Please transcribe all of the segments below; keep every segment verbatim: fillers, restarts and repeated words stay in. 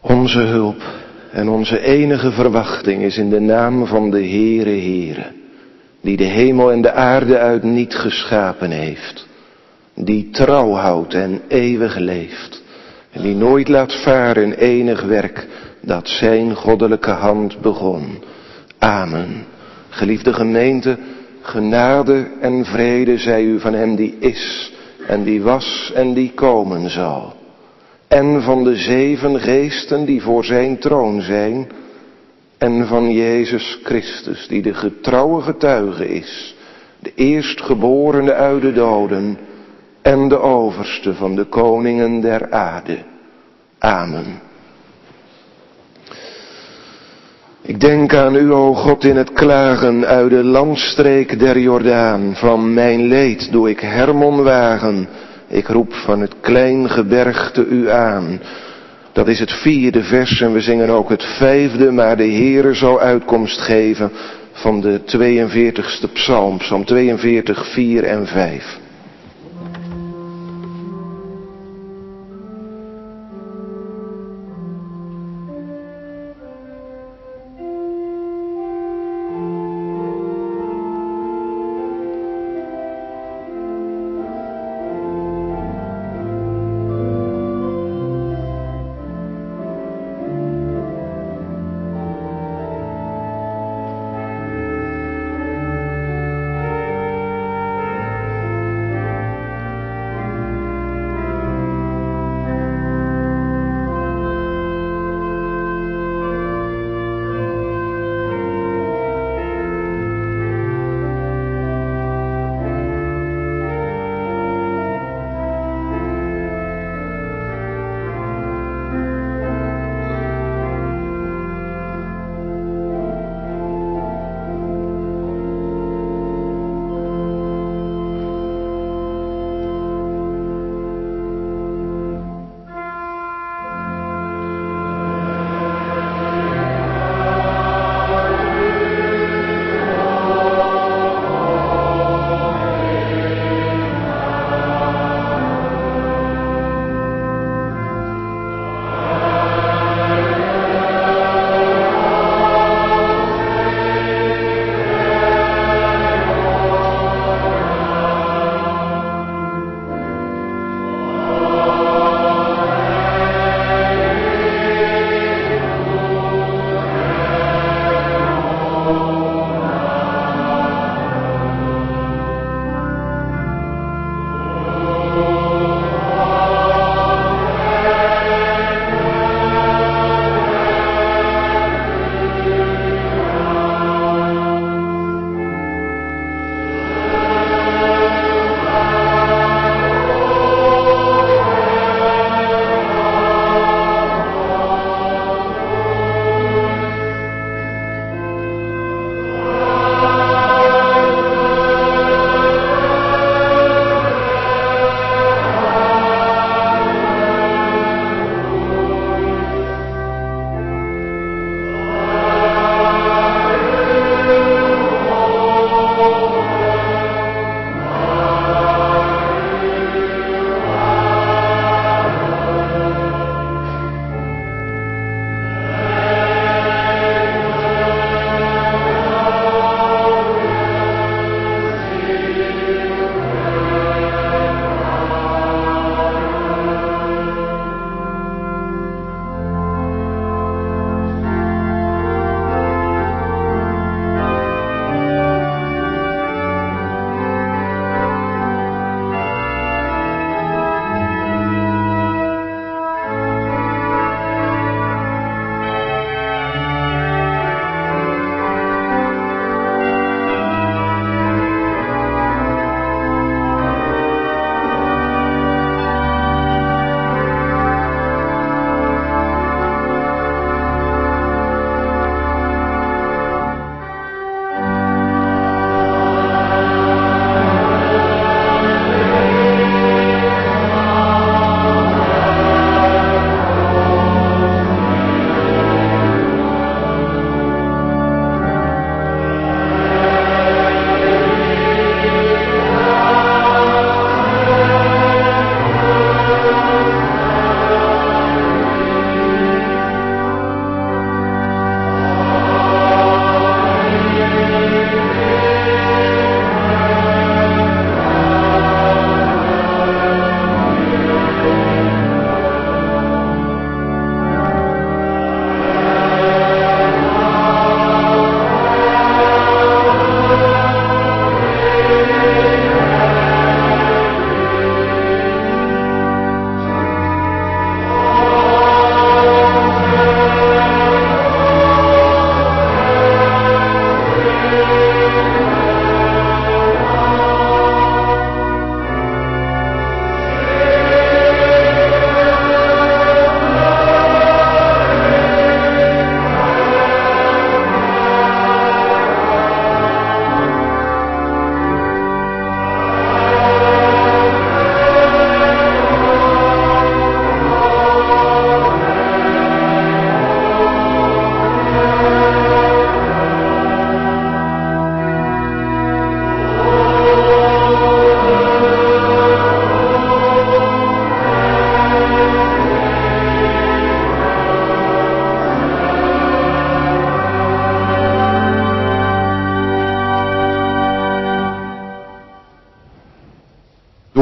Onze hulp en onze enige verwachting is in de naam van de Heere Heere, die de hemel en de aarde uit niet geschapen heeft, die trouw houdt en eeuwig leeft, en die nooit laat varen enig werk dat zijn goddelijke hand begon. Amen. Geliefde gemeente, genade en vrede zij u van hem die is en die was en die komen zal. En van de zeven geesten die voor zijn troon zijn. En van Jezus Christus die de getrouwe getuige is. De eerstgeborene uit de doden. En de overste van de koningen der aarde. Amen. Ik denk aan u, o God, in het klagen uit de landstreek der Jordaan. Van mijn leed doe ik Hermon wagen. Ik roep van het klein gebergte u aan. Dat is het vierde vers en we zingen ook het vijfde. Maar de Heere zal uitkomst geven van de tweeënveertigste psalm. Psalm tweeënveertig, vier en vijf.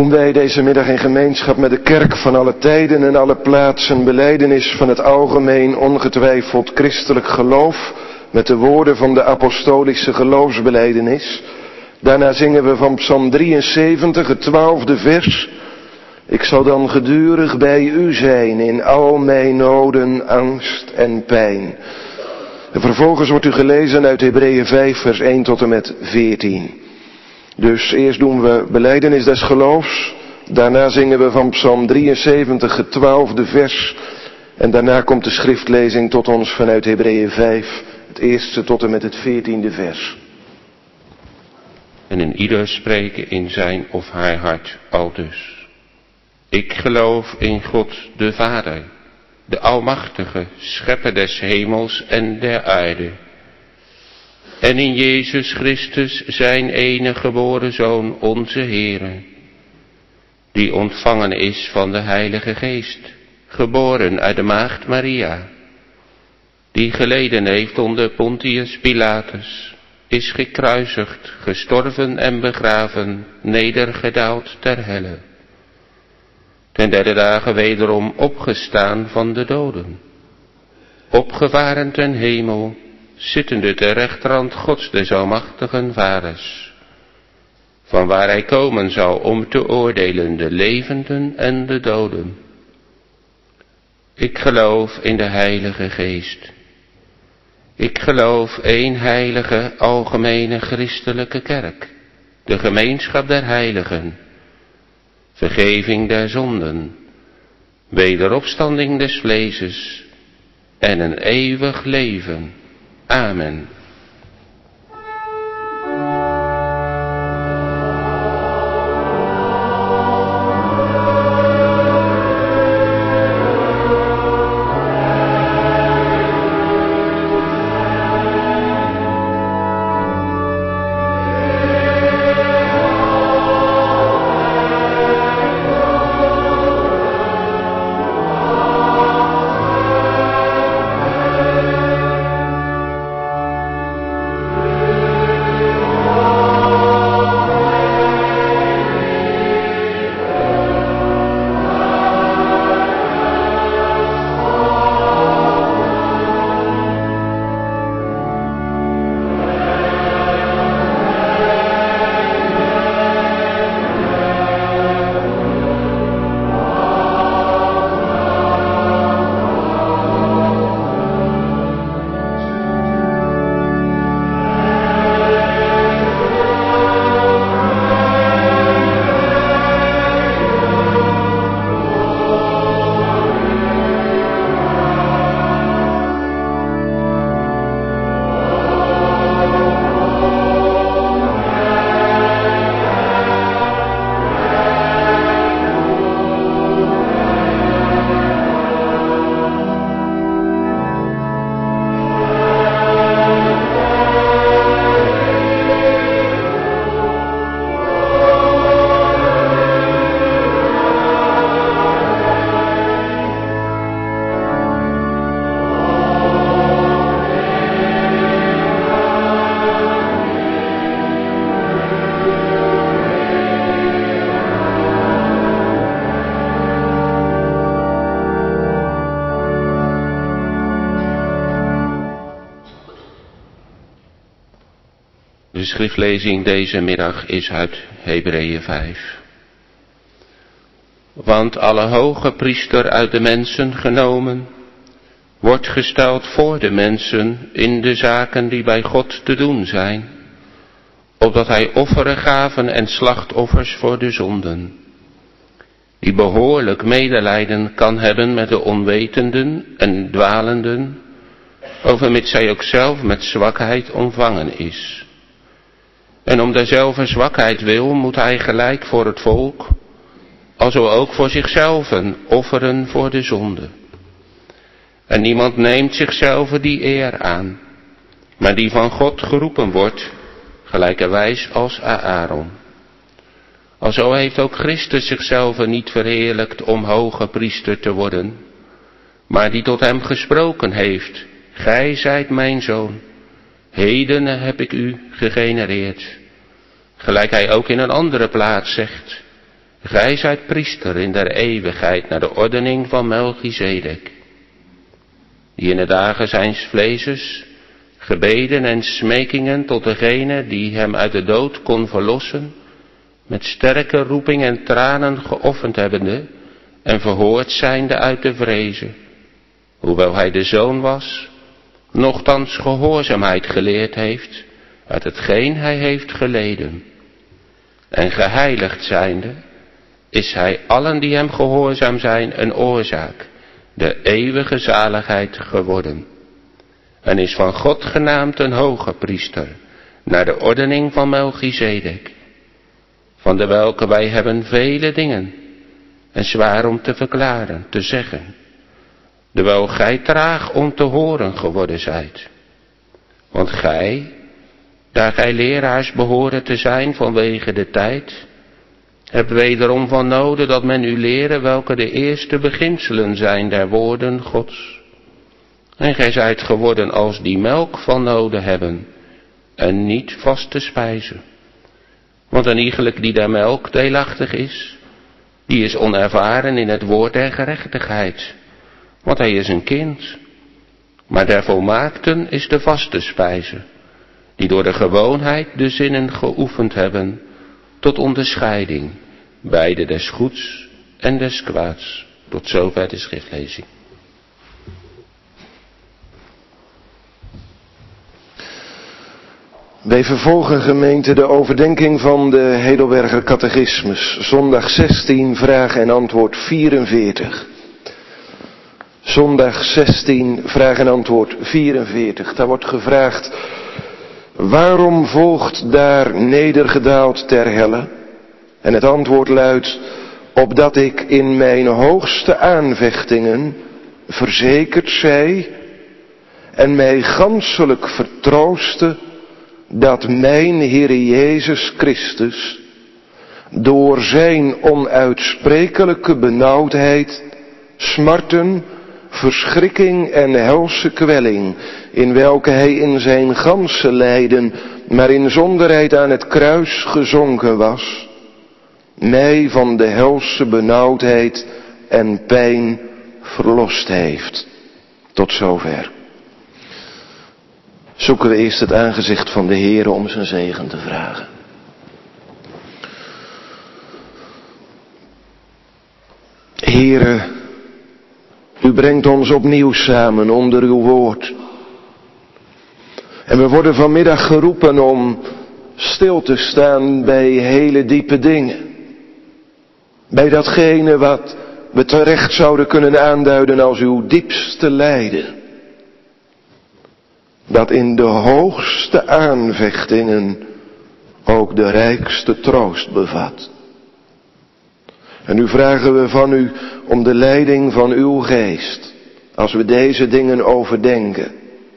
doen wij deze middag in gemeenschap met de kerk van alle tijden en alle plaatsen belijdenis van het algemeen ongetwijfeld christelijk geloof met de woorden van de apostolische geloofsbelijdenis. Daarna zingen we van Psalm drieënzeventig, het twaalfde vers. Ik zal dan gedurig bij u zijn in al mijn noden, angst en pijn. En vervolgens wordt u gelezen uit Hebreeën vijf, vers één tot en met veertien. Dus eerst doen we belijdenis des geloofs. Daarna zingen we van Psalm drieënzeventig, het twaalfde vers. En daarna komt de schriftlezing tot ons vanuit Hebreeën vijf, het eerste tot en met het veertiende vers. En in ieder spreken in zijn of haar hart aldus. Ik geloof in God de Vader, de Almachtige, Schepper des hemels en der aarde. En in Jezus Christus, zijn enige geboren Zoon, onze Heere, die ontvangen is van de Heilige Geest, geboren uit de maagd Maria, die geleden heeft onder Pontius Pilatus, is gekruisigd, gestorven en begraven, nedergedaald ter helle. Ten derde dagen wederom opgestaan van de doden, opgevaren ten hemel, zittende ter rechterhand Gods des almachtigen Vaders, van waar hij komen zal om te oordelen de levenden en de doden. Ik geloof in de Heilige Geest. Ik geloof één heilige, algemene christelijke kerk, de gemeenschap der heiligen, vergeving der zonden, wederopstanding des vleeses en een eeuwig leven. Amen. De schriftlezing deze middag is uit Hebreeën vijf. Want alle hoge priester uit de mensen genomen, wordt gesteld voor de mensen in de zaken die bij God te doen zijn, opdat hij offeren gaven en slachtoffers voor de zonden, die behoorlijk medelijden kan hebben met de onwetenden en dwalenden, overmits zij ook zelf met zwakheid omvangen is. En om derzelfde zwakheid wil, moet hij gelijk voor het volk, alzo ook voor zichzelf offeren voor de zonde. En niemand neemt zichzelf die eer aan, maar die van God geroepen wordt, gelijkerwijs als Aaron. Alzo heeft ook Christus zichzelf niet verheerlijkt om hoge priester te worden, maar die tot hem gesproken heeft: Gij zijt mijn zoon, heden heb ik u gegenereerd. Gelijk hij ook in een andere plaats zegt: Gij zijt priester in der eeuwigheid naar de ordening van Melchizedek, die in de dagen zijns vleeses gebeden en smekingen tot degene die hem uit de dood kon verlossen, met sterke roeping en tranen geoffend hebbende en verhoord zijnde uit de vreze, hoewel hij de zoon was, nochtans gehoorzaamheid geleerd heeft uit hetgeen hij heeft geleden. En geheiligd zijnde is hij allen die hem gehoorzaam zijn een oorzaak, de eeuwige zaligheid geworden. En is van God genaamd een hoge priester, naar de ordening van Melchizedek, van de welke wij hebben vele dingen, en zwaar om te verklaren, te zeggen, terwijl gij traag om te horen geworden zijt. Want gij, daar gij leraars behoren te zijn vanwege de tijd, hebt wederom van noden dat men u leren welke de eerste beginselen zijn der woorden Gods. En gij zijt geworden als die melk van noden hebben, en niet vaste spijzen. Want een iegelijk die der melk deelachtig is, die is onervaren in het woord der gerechtigheid, want hij is een kind. Maar der volmaakten is de vaste spijze, die door de gewoonheid de zinnen geoefend hebben, tot onderscheiding, beide des goeds en des kwaads. Tot zover de schriftlezing. Wij vervolgen, gemeente, de overdenking van de Heidelberger Catechismus, zondag zestien, vraag en antwoord vierenveertig. Zondag zestien, vraag en antwoord vierenveertig. Daar wordt gevraagd, waarom volgt daar nedergedaald ter helle? En het antwoord luidt, opdat ik in mijn hoogste aanvechtingen verzekerd zij en mij ganselijk vertrooste dat mijn Heere Jezus Christus door zijn onuitsprekelijke benauwdheid, smarten, verschrikking en helse kwelling, in welke hij in zijn ganse lijden, maar in zonderheid aan het kruis gezonken was, mij van de helse benauwdheid en pijn verlost heeft. Tot zover. Zoeken we eerst het aangezicht van de Heere om zijn zegen te vragen. Heere, u brengt ons opnieuw samen onder uw woord. En we worden vanmiddag geroepen om stil te staan bij hele diepe dingen. Bij datgene wat we terecht zouden kunnen aanduiden als uw diepste lijden. Dat in de hoogste aanvechtingen ook de rijkste troost bevat. En nu vragen we van u om de leiding van uw geest, als we deze dingen overdenken.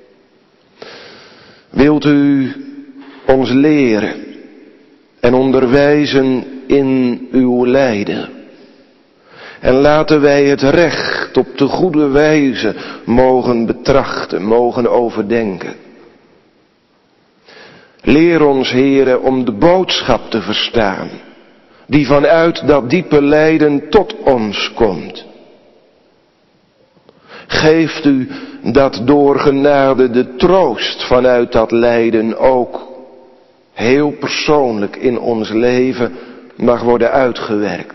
Wilt u ons leren en onderwijzen in uw lijden? En laten wij het recht op de goede wijze mogen betrachten, mogen overdenken. Leer ons, Heere, om de boodschap te verstaan, die vanuit dat diepe lijden tot ons komt. Geeft u dat door genade de troost vanuit dat lijden ook heel persoonlijk in ons leven mag worden uitgewerkt.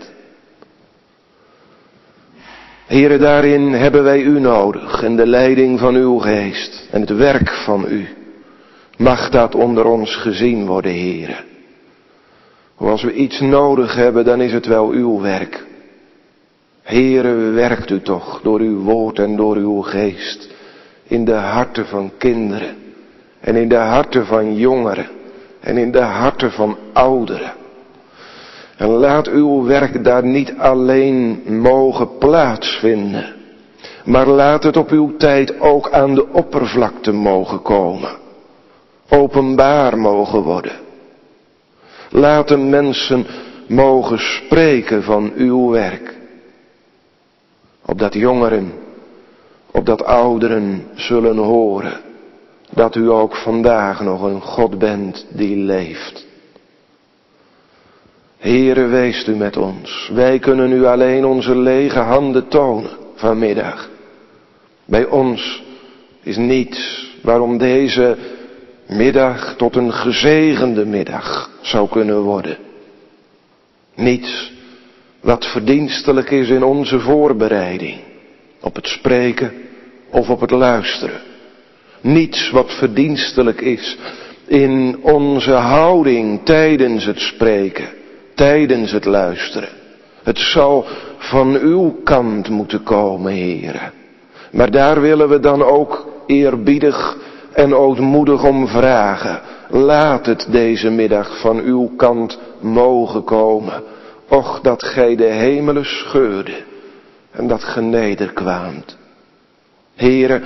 Heere, daarin hebben wij u nodig en de leiding van uw geest en het werk van u. Mag dat onder ons gezien worden, Heere. Als we iets nodig hebben, dan is het wel uw werk. Heere, werkt u toch door uw woord en door uw geest in de harten van kinderen en in de harten van jongeren en in de harten van ouderen. En laat uw werk daar niet alleen mogen plaatsvinden, maar laat het op uw tijd ook aan de oppervlakte mogen komen, openbaar mogen worden. Laat de mensen mogen spreken van uw werk, opdat jongeren, opdat ouderen zullen horen dat u ook vandaag nog een God bent die leeft. Heere, weest u met ons. Wij kunnen u alleen onze lege handen tonen vanmiddag. Bij ons is niets waarom deze middag tot een gezegende middag zou kunnen worden. Niets wat verdienstelijk is in onze voorbereiding, op het spreken of op het luisteren. Niets wat verdienstelijk is in onze houding tijdens het spreken, tijdens het luisteren. Het zal van uw kant moeten komen, Heere. Maar daar willen we dan ook eerbiedig en ootmoedig om vragen. Laat het deze middag van uw kant mogen komen. Och, dat gij de hemelen scheurde en dat ge nederkwaamt. Heere,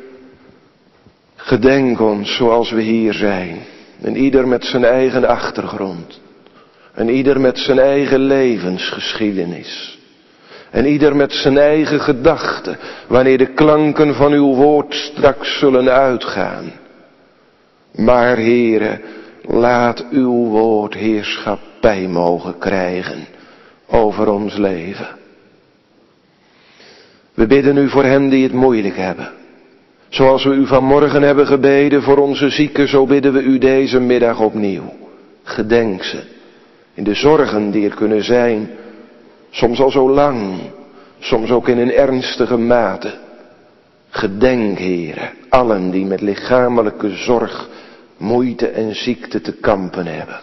gedenk ons zoals we hier zijn. En ieder met zijn eigen achtergrond. En ieder met zijn eigen levensgeschiedenis. En ieder met zijn eigen gedachten, wanneer de klanken van uw woord straks zullen uitgaan. Maar, Heere, laat uw woord heerschappij mogen krijgen over ons leven. We bidden u voor hen die het moeilijk hebben. Zoals we u vanmorgen hebben gebeden voor onze zieken, zo bidden we u deze middag opnieuw. Gedenk ze in de zorgen die er kunnen zijn, soms al zo lang, soms ook in een ernstige mate. Gedenk, Heere, allen die met lichamelijke zorg, moeite en ziekte te kampen hebben.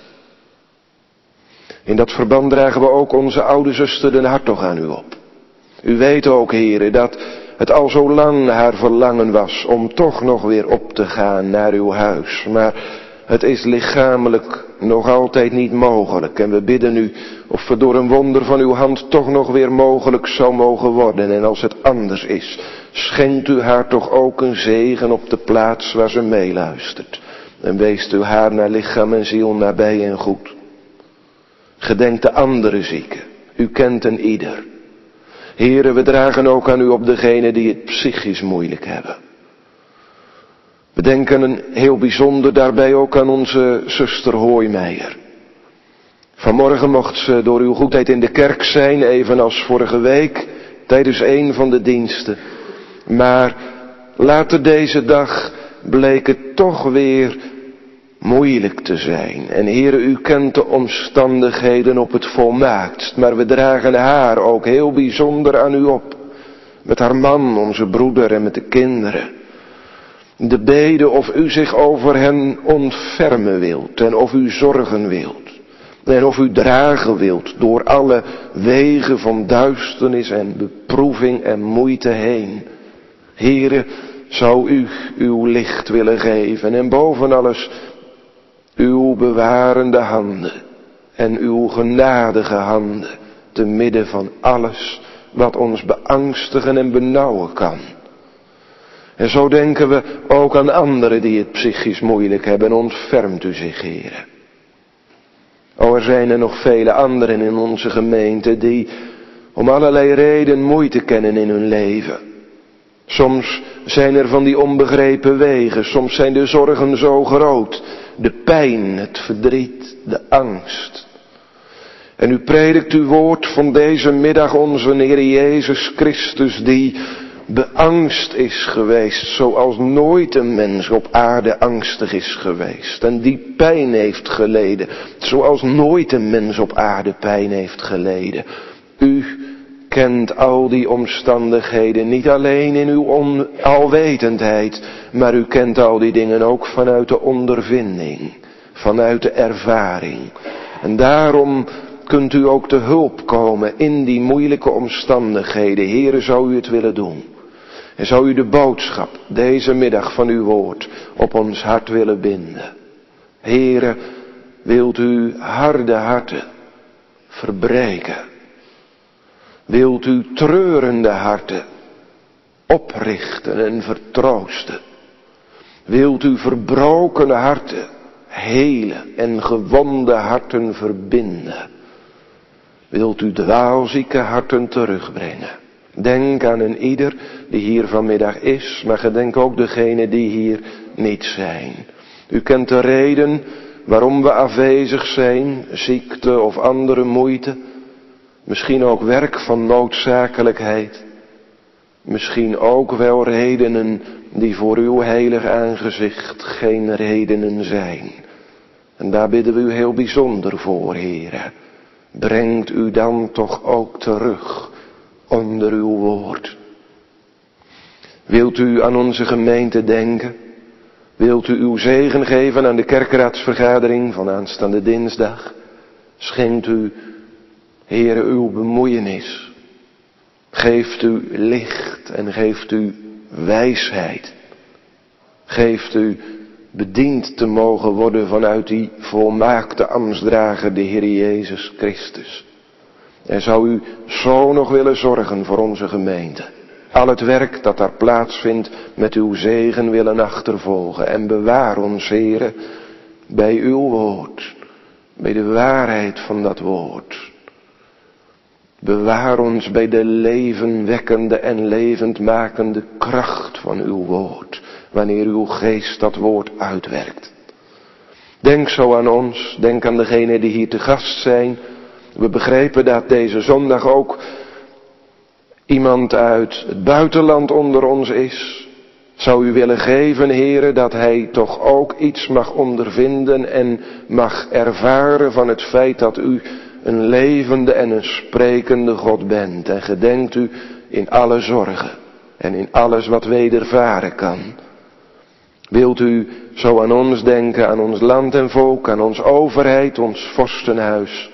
In dat verband dragen we ook onze oude zuster Den Hartog aan u op. U weet ook, Heere, dat het al zo lang haar verlangen was om toch nog weer op te gaan naar uw huis. Maar het is lichamelijk nog altijd niet mogelijk. En we bidden u of het door een wonder van uw hand toch nog weer mogelijk zou mogen worden. En als het anders is, schenkt u haar toch ook een zegen op de plaats waar ze meeluistert. En weest u haar naar lichaam en ziel nabij en goed. Gedenk de andere zieken. U kent een ieder. Heere, we dragen ook aan u op degenen die het psychisch moeilijk hebben. We denken een heel bijzonder daarbij ook aan onze zuster Hooimeijer. Vanmorgen mocht ze door uw goedheid in de kerk zijn, evenals vorige week, tijdens een van de diensten. Maar later deze dag bleek het toch weer moeilijk te zijn. En Heere, u kent de omstandigheden op het volmaaktst, maar we dragen haar ook heel bijzonder aan u op. Met haar man, onze broeder en met de kinderen. De bede of u zich over hen ontfermen wilt en of u zorgen wilt. En of u dragen wilt door alle wegen van duisternis en beproeving en moeite heen. Heere, zou u uw licht willen geven en boven alles uw bewarende handen en uw genadige handen te midden van alles wat ons beangstigen en benauwen kan. En zo denken we ook aan anderen die het psychisch moeilijk hebben en ontfermt u zich, Heere. O, er zijn er nog vele anderen in onze gemeente die om allerlei reden moeite kennen in hun leven. Soms zijn er van die onbegrepen wegen, soms zijn de zorgen zo groot, de pijn, het verdriet, de angst. En u predikt uw woord van deze middag onze Heer Jezus Christus, die beangst is geweest, zoals nooit een mens op aarde angstig is geweest. En die pijn heeft geleden, zoals nooit een mens op aarde pijn heeft geleden. U kent al die omstandigheden, niet alleen in uw on- alwetendheid, maar u kent al die dingen ook vanuit de ondervinding, vanuit de ervaring. En daarom kunt u ook te hulp komen in die moeilijke omstandigheden. Heere, zou u het willen doen? En zou u de boodschap deze middag van uw woord op ons hart willen binden? Heere, wilt u harde harten verbreken? Wilt u treurende harten oprichten en vertroosten? Wilt u verbrokene harten helen en gewonde harten verbinden? Wilt u dwaalzieke harten terugbrengen? Denk aan een ieder die hier vanmiddag is, maar gedenk ook degenen die hier niet zijn. U kent de reden waarom we afwezig zijn, ziekte of andere moeite. Misschien ook werk van noodzakelijkheid. Misschien ook wel redenen die voor uw heilig aangezicht geen redenen zijn. En daar bidden we u heel bijzonder voor, Heere. Brengt u dan toch ook terug onder uw woord. Wilt u aan onze gemeente denken? Wilt u uw zegen geven aan de kerkraadsvergadering van aanstaande dinsdag? Schenkt u, Heere, uw bemoeienis. Geeft u licht en geeft u wijsheid. Geeft u bediend te mogen worden vanuit die volmaakte ambtsdrager, de Heer Jezus Christus. En zou u zo nog willen zorgen voor onze gemeente. Al het werk dat daar plaatsvindt met uw zegen willen achtervolgen. En bewaar ons, Heere, bij uw woord. Bij de waarheid van dat woord. Bewaar ons bij de levenwekkende en levendmakende kracht van uw woord. Wanneer uw geest dat woord uitwerkt. Denk zo aan ons. Denk aan degenen die hier te gast zijn. We begrepen dat deze zondag ook iemand uit het buitenland onder ons is. Zou u willen geven, Heere, dat hij toch ook iets mag ondervinden en mag ervaren van het feit dat u een levende en een sprekende God bent. En gedenkt u in alle zorgen en in alles wat wedervaren kan. Wilt u zo aan ons denken, aan ons land en volk, aan onze overheid, ons vorstenhuis.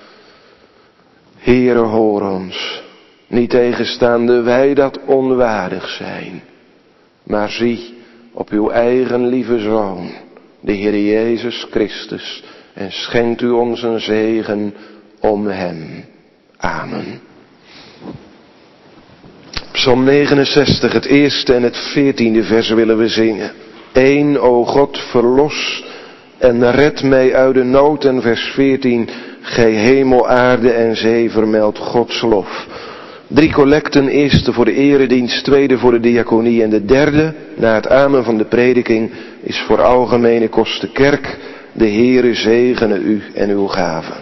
Heere, hoor ons, niet tegenstaande wij dat onwaardig zijn. Maar zie op uw eigen lieve Zoon, de Heer Jezus Christus, en schenkt u ons een zegen om hem. Amen. Psalm negenenzestig, het eerste en het veertiende vers willen we zingen. Eén, o God, verlos en red mij uit de nood. En vers veertien, gij hemel, aarde en zee, vermeld Gods lof. Drie collecten, eerste voor de eredienst, tweede voor de diaconie en de derde, na het amen van de prediking, is voor algemene kosten kerk. De Heere zegene u en uw gaven.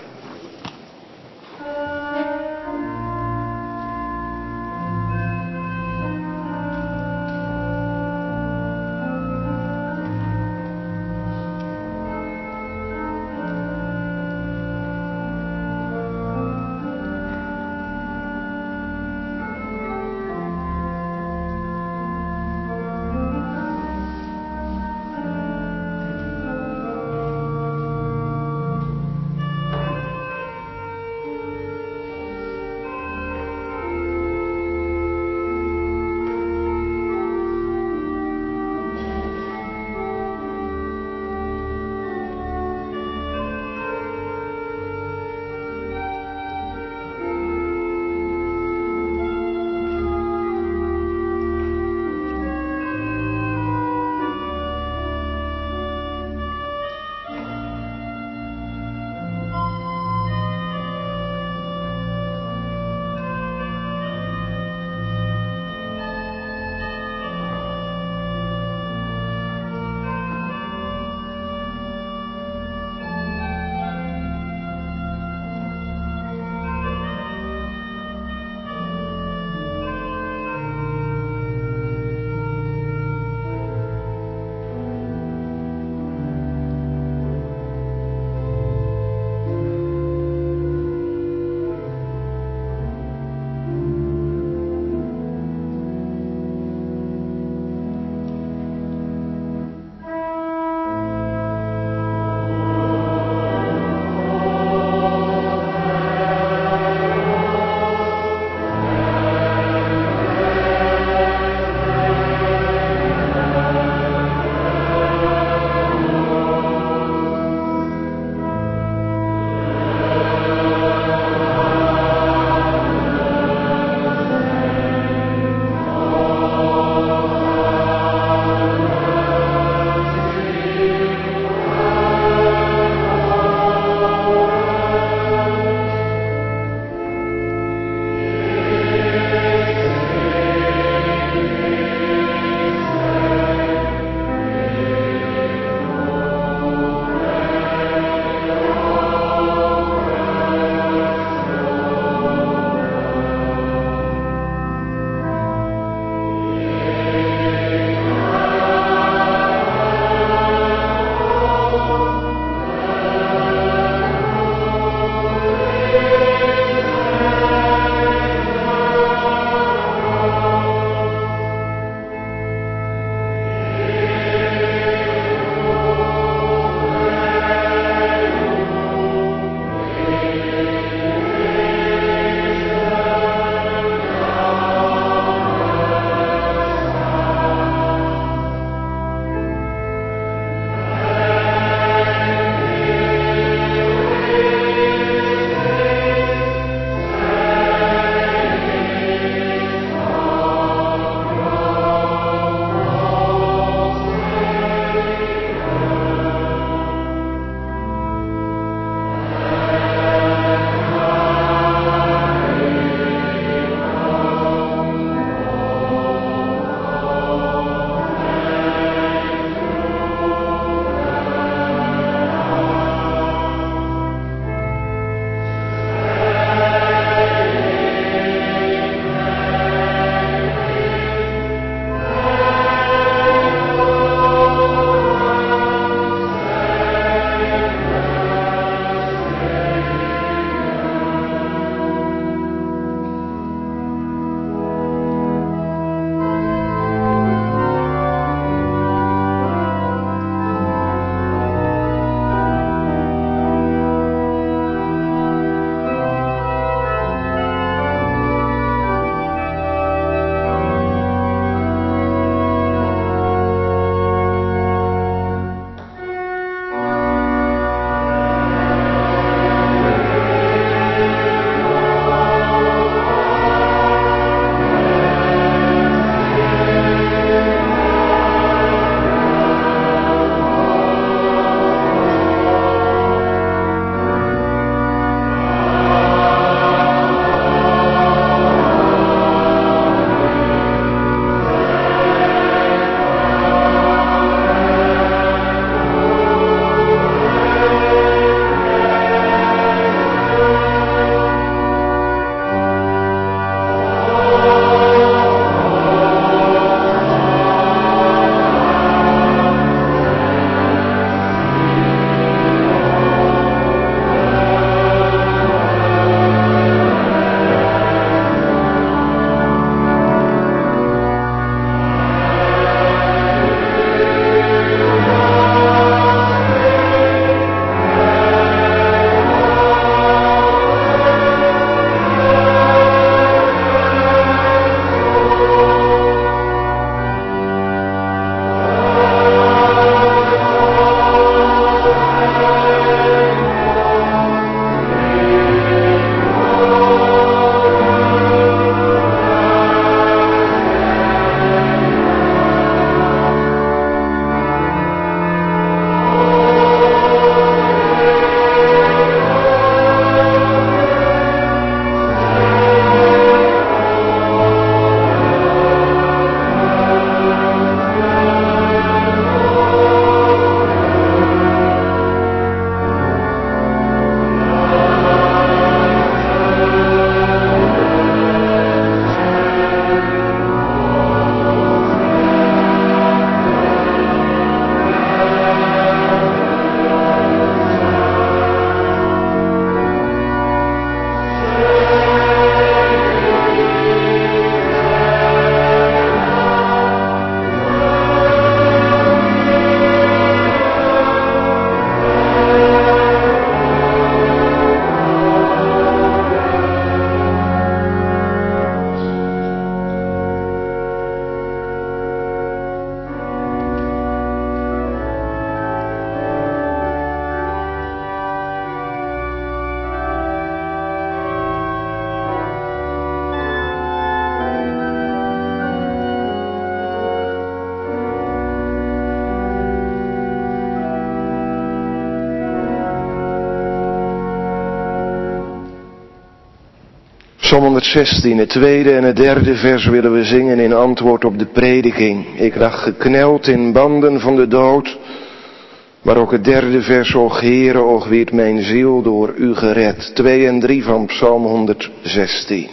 Psalm honderdzestien, het tweede en het derde vers willen we zingen in antwoord op de prediking. Ik lag gekneld in banden van de dood, maar ook het derde vers, och Heere, och wierd mijn ziel door u gered. Twee en drie van Psalm honderdzestien.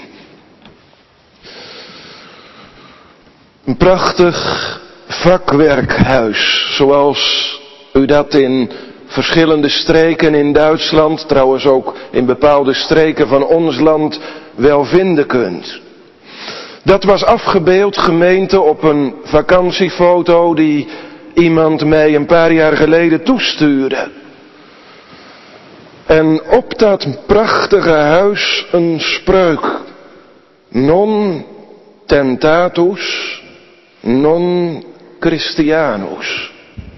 Een prachtig vakwerkhuis, zoals u dat in verschillende streken in Duitsland, trouwens ook in bepaalde streken van ons land, wel vinden kunt. Dat was afgebeeld, gemeente, op een vakantiefoto die iemand mij een paar jaar geleden toestuurde. En op dat prachtige huis een spreuk. Non tentatus, non Christianus.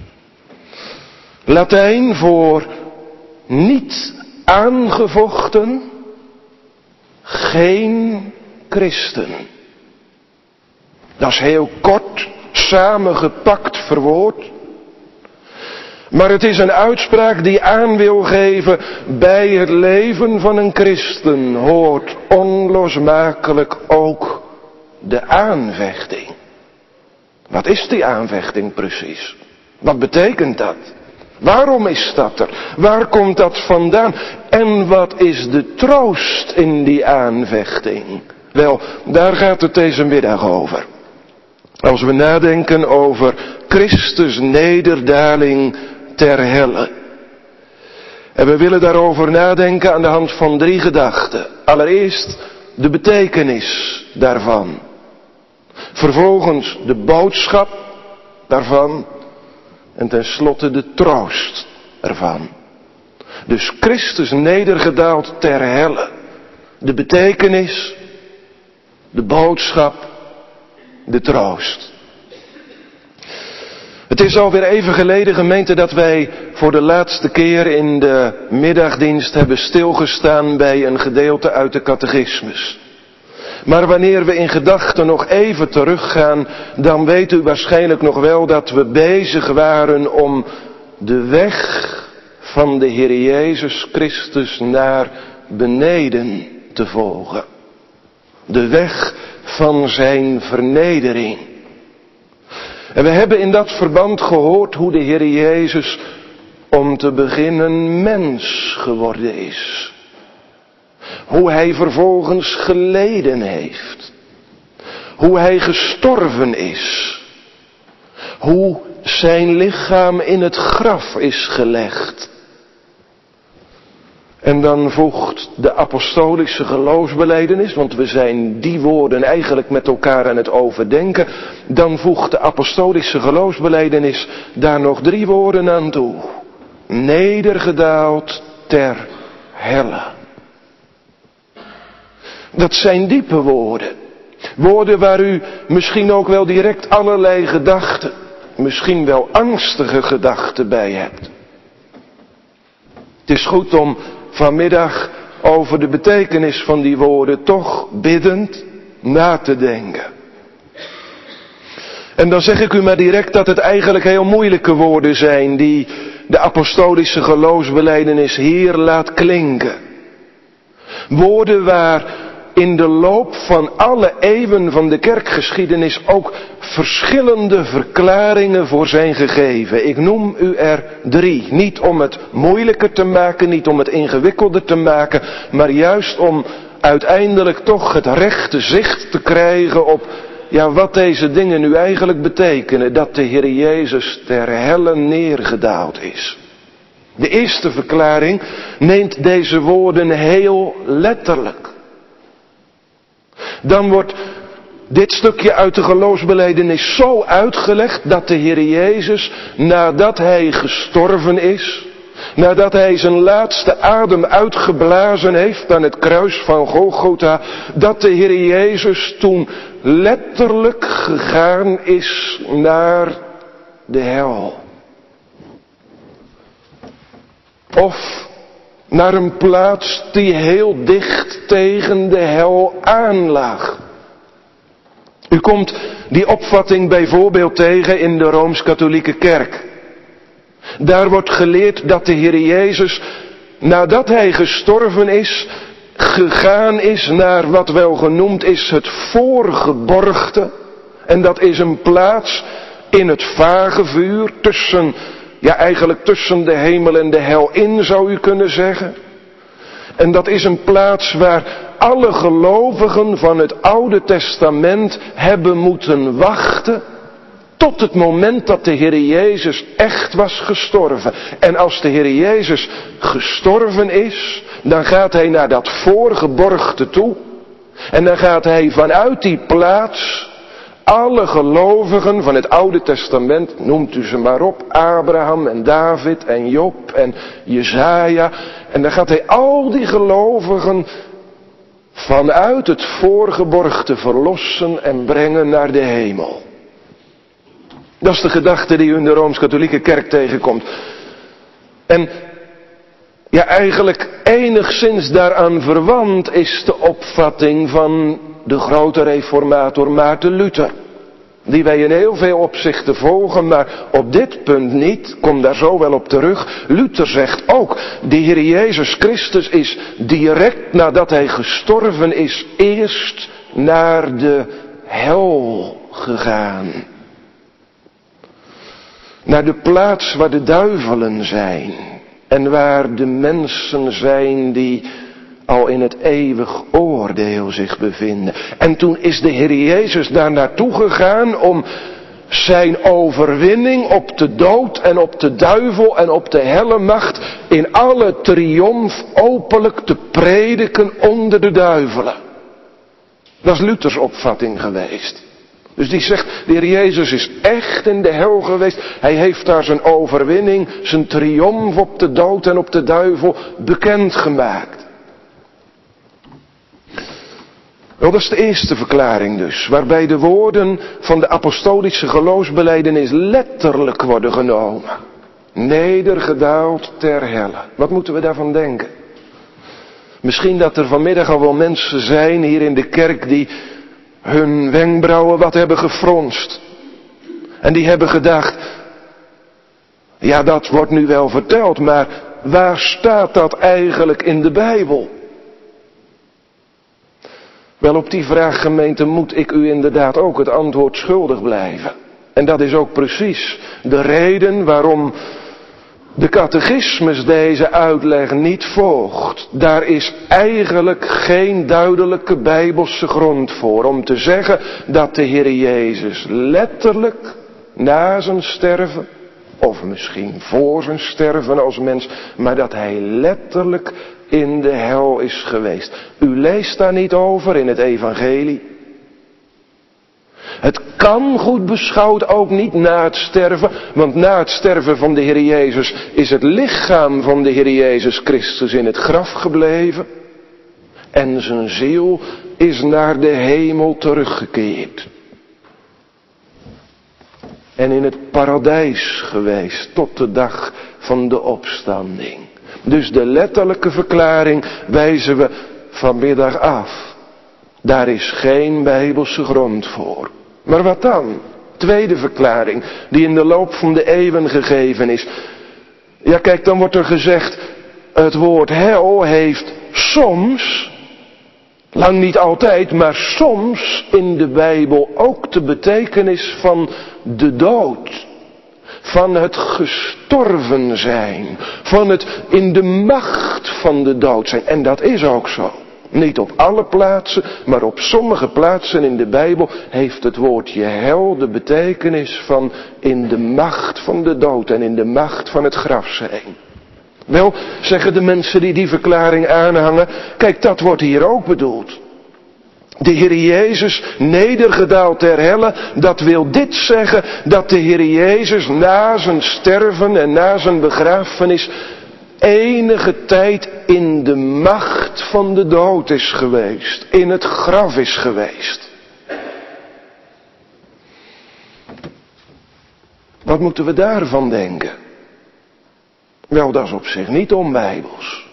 Latijn voor niet aangevochten, geen christen. Dat is heel kort, samengepakt verwoord. Maar het is een uitspraak die aan wil geven, bij het leven van een christen hoort onlosmakelijk ook de aanvechting. Wat is die aanvechting precies? Wat betekent dat? Waarom is dat er? Waar komt dat vandaan? En wat is de troost in die aanvechting? Wel, daar gaat het deze middag over. Als we nadenken over Christus nederdaling ter helle. En we willen daarover nadenken aan de hand van drie gedachten. Allereerst de betekenis daarvan. Vervolgens de boodschap daarvan. En tenslotte de troost ervan. Dus Christus nedergedaald ter helle. De betekenis, de boodschap, de troost. Het is alweer even geleden, gemeente, dat wij voor de laatste keer in de middagdienst hebben stilgestaan bij een gedeelte uit de catechismus. Maar wanneer we in gedachten nog even teruggaan, dan weet u waarschijnlijk nog wel dat we bezig waren om de weg van de Heer Jezus Christus naar beneden te volgen. De weg van zijn vernedering. En we hebben in dat verband gehoord hoe de Heer Jezus om te beginnen mens geworden is. Hoe hij vervolgens geleden heeft. Hoe hij gestorven is. Hoe zijn lichaam in het graf is gelegd. En dan voegt de apostolische geloofsbelijdenis, want we zijn die woorden eigenlijk met elkaar aan het overdenken. Dan voegt de apostolische geloofsbelijdenis daar nog drie woorden aan toe. Nedergedaald ter helle. Dat zijn diepe woorden. Woorden waar u misschien ook wel direct allerlei gedachten, misschien wel angstige gedachten bij hebt. Het is goed om vanmiddag over de betekenis van die woorden toch biddend na te denken. En dan zeg ik u maar direct dat het eigenlijk heel moeilijke woorden zijn die de apostolische geloofsbelijdenis hier laat klinken. Woorden waar in de loop van alle eeuwen van de kerkgeschiedenis ook verschillende verklaringen voor zijn gegeven. Ik noem u er drie. Niet om het moeilijker te maken, niet om het ingewikkelder te maken, maar juist om uiteindelijk toch het rechte zicht te krijgen op ja, wat deze dingen nu eigenlijk betekenen. Dat de Heer Jezus ter helle neergedaald is. De eerste verklaring neemt deze woorden heel letterlijk. Dan wordt dit stukje uit de geloofsbelijdenis zo uitgelegd dat de Heer Jezus, nadat hij gestorven is, nadat hij zijn laatste adem uitgeblazen heeft aan het kruis van Golgotha, dat de Heer Jezus toen letterlijk gegaan is naar de hel. Of naar een plaats die heel dicht tegen de hel aanlag. U komt die opvatting bijvoorbeeld tegen in de Rooms-Katholieke Kerk. Daar wordt geleerd dat de Heer Jezus, nadat hij gestorven is, gegaan is naar wat wel genoemd is het voorgeborgte. En dat is een plaats in het vagevuur tussen, ja eigenlijk tussen de hemel en de hel in zou u kunnen zeggen. En dat is een plaats waar alle gelovigen van het Oude Testament hebben moeten wachten tot het moment dat de Heer Jezus echt was gestorven. En als de Heer Jezus gestorven is, dan gaat hij naar dat voorgeborgte toe. En dan gaat hij vanuit die plaats alle gelovigen van het Oude Testament, noemt u ze maar op, Abraham en David en Job en Jesaja. En dan gaat hij al die gelovigen vanuit het voorgeborgte verlossen en brengen naar de hemel. Dat is de gedachte die u in de Rooms-Katholieke Kerk tegenkomt. En ja, eigenlijk enigszins daaraan verwant is de opvatting van de grote reformator Maarten Luther. Die wij in heel veel opzichten volgen, maar op dit punt niet. Kom daar zo wel op terug. Luther zegt ook, de Heer Jezus Christus is direct nadat hij gestorven is, eerst naar de hel gegaan. Naar de plaats waar de duivelen zijn. En waar de mensen zijn die al in het eeuwig oordeel zich bevinden. En toen is de Heer Jezus daar naartoe gegaan om zijn overwinning op de dood en op de duivel en op de hellemacht in alle triomf openlijk te prediken onder de duivelen. Dat is Luthers opvatting geweest. Dus die zegt, de Heer Jezus is echt in de hel geweest. Hij heeft daar zijn overwinning, zijn triomf op de dood en op de duivel bekendgemaakt. Wel, dat is de eerste verklaring dus, waarbij de woorden van de apostolische geloofsbelijdenis letterlijk worden genomen. Nedergedaald ter helle. Wat moeten we daarvan denken? Misschien dat er vanmiddag al wel mensen zijn hier in de kerk die hun wenkbrauwen wat hebben gefronst. En die hebben gedacht, ja, dat wordt nu wel verteld, maar waar staat dat eigenlijk in de Bijbel? Wel, op die vraag, gemeente, moet ik u inderdaad ook het antwoord schuldig blijven. En dat is ook precies de reden waarom de catechismus deze uitleg niet volgt. Daar is eigenlijk geen duidelijke bijbelse grond voor om te zeggen dat de Heer Jezus letterlijk na zijn sterven, of misschien voor zijn sterven als mens, maar dat hij letterlijk in de hel is geweest. U leest daar niet over in het evangelie. Het kan goed beschouwd ook niet na het sterven, want na het sterven van de Heer Jezus is het lichaam van de Heer Jezus Christus in het graf gebleven. En zijn ziel is naar de hemel teruggekeerd. En in het paradijs geweest tot de dag van de opstanding. Dus de letterlijke verklaring wijzen we vanmiddag af. Daar is geen bijbelse grond voor. Maar wat dan? Tweede verklaring, die in de loop van de eeuwen gegeven is. Ja, kijk, dan wordt er gezegd, het woord hel heeft soms, lang niet altijd, maar soms in de Bijbel ook de betekenis van de dood. Van het gestorven zijn. Van het in de macht van de dood zijn. En dat is ook zo. Niet op alle plaatsen, maar op sommige plaatsen in de Bijbel heeft het woordje hel de betekenis van in de macht van de dood en in de macht van het graf zijn. Wel, zeggen de mensen die die verklaring aanhangen, kijk, dat wordt hier ook bedoeld. De Heer Jezus nedergedaald ter helle, dat wil dit zeggen dat de Heer Jezus na zijn sterven en na zijn begrafenis enige tijd in de macht van de dood is geweest, in het graf is geweest. Wat moeten we daarvan denken? Wel, dat is op zich niet onbijbels.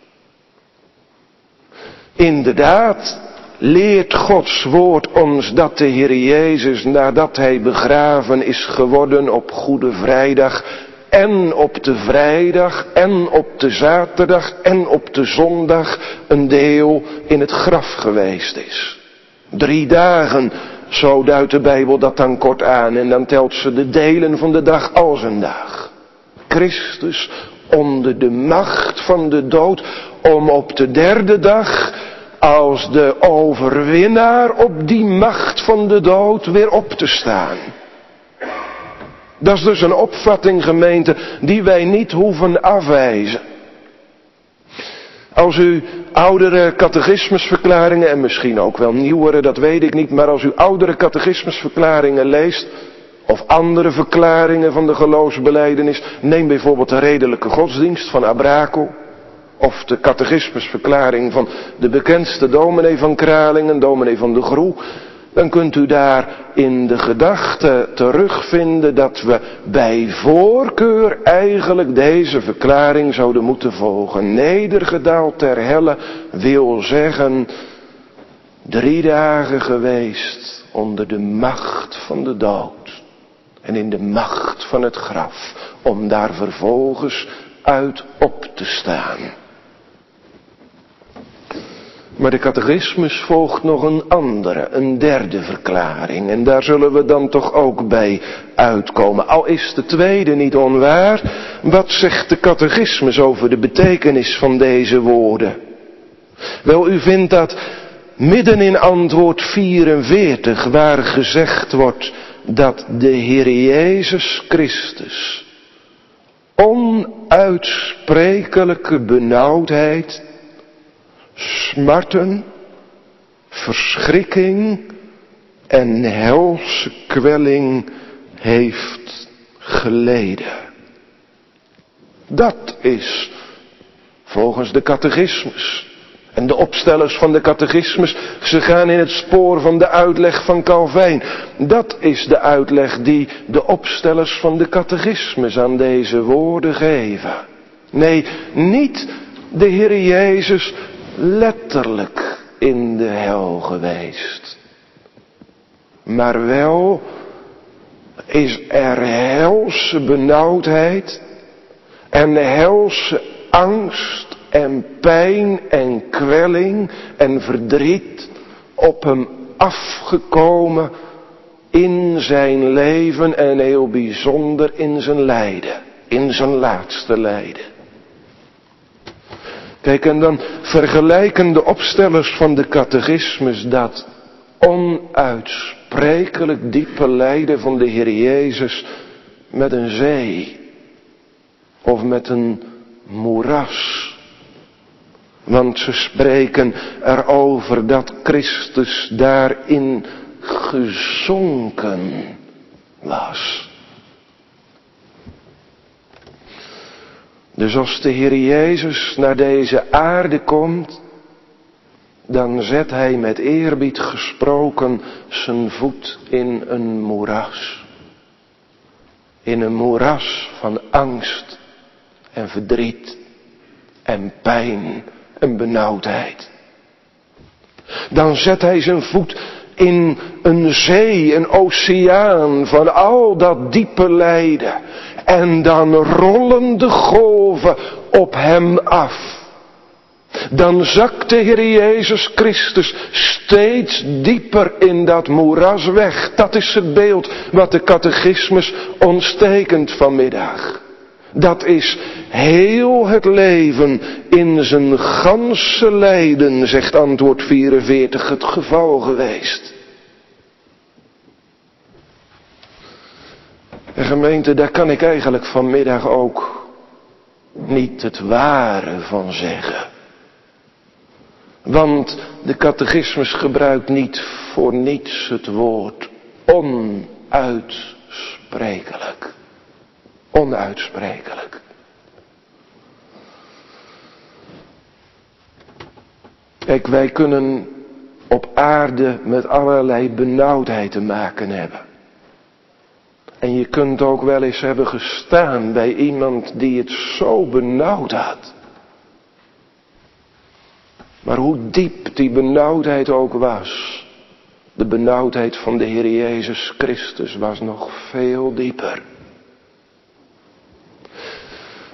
Inderdaad leert Gods woord ons dat de Heer Jezus, nadat hij begraven is geworden op Goede Vrijdag, en op de vrijdag en op de zaterdag en op de zondag een deel in het graf geweest is. Drie dagen, zo duidt de Bijbel dat dan kort aan, en dan telt ze de delen van de dag als een dag. Christus onder de macht van de dood, om op de derde dag als de overwinnaar op die macht van de dood weer op te staan. Dat is dus een opvatting, gemeente, die wij niet hoeven afwijzen. Als u oudere catechismusverklaringen, en misschien ook wel nieuwere, dat weet ik niet, maar als u oudere catechismusverklaringen leest, of andere verklaringen van de geloofsbelijdenis, neem bijvoorbeeld de redelijke godsdienst van Abrakel, of de catechismusverklaring van de bekendste dominee van Kralingen, dominee van de Groe, dan kunt u daar in de gedachte terugvinden dat we bij voorkeur eigenlijk deze verklaring zouden moeten volgen. Nedergedaald ter helle wil zeggen, drie dagen geweest onder de macht van de dood en in de macht van het graf, om daar vervolgens uit op te staan. Maar de catechismus volgt nog een andere, een derde verklaring. En daar zullen we dan toch ook bij uitkomen. Al is de tweede niet onwaar. Wat zegt de catechismus over de betekenis van deze woorden? Wel, u vindt dat midden in antwoord vierenveertig, waar gezegd wordt dat de Heer Jezus Christus onuitsprekelijke benauwdheid, smarten, verschrikking en helse kwelling heeft geleden. Dat is volgens de catechismus. En de opstellers van de catechismus, ze gaan in het spoor van de uitleg van Calvijn. Dat is de uitleg die de opstellers van de catechismus aan deze woorden geven. Nee, niet de Heer Jezus letterlijk in de hel geweest. Maar wel is er helse benauwdheid en helse angst en pijn en kwelling en verdriet op hem afgekomen in zijn leven en heel bijzonder in zijn lijden, in zijn laatste lijden. Kijk, en dan vergelijken de opstellers van de catechismus dat onuitsprekelijk diepe lijden van de Heer Jezus met een zee of met een moeras. Want ze spreken erover dat Christus daarin gezonken was. Dus als de Heer Jezus naar deze aarde komt, dan zet hij met eerbied gesproken zijn voet in een moeras. In een moeras van angst en verdriet en pijn en benauwdheid. Dan zet hij zijn voet in een zee, een oceaan van al dat diepe lijden. En dan rollen de golven op hem af. Dan zakt de Heer Jezus Christus steeds dieper in dat moeras weg. Dat is het beeld wat de catechismus ons tekent vanmiddag. Dat is heel het leven in zijn ganse lijden, zegt antwoord vierenveertig, het geval geweest. En gemeente, daar kan ik eigenlijk vanmiddag ook niet het ware van zeggen. Want de catechismus gebruikt niet voor niets het woord onuitsprekelijk. Onuitsprekelijk. Kijk, wij kunnen op aarde met allerlei benauwdheid te maken hebben. En je kunt ook wel eens hebben gestaan bij iemand die het zo benauwd had. Maar hoe diep die benauwdheid ook was, de benauwdheid van de Heer Jezus Christus was nog veel dieper.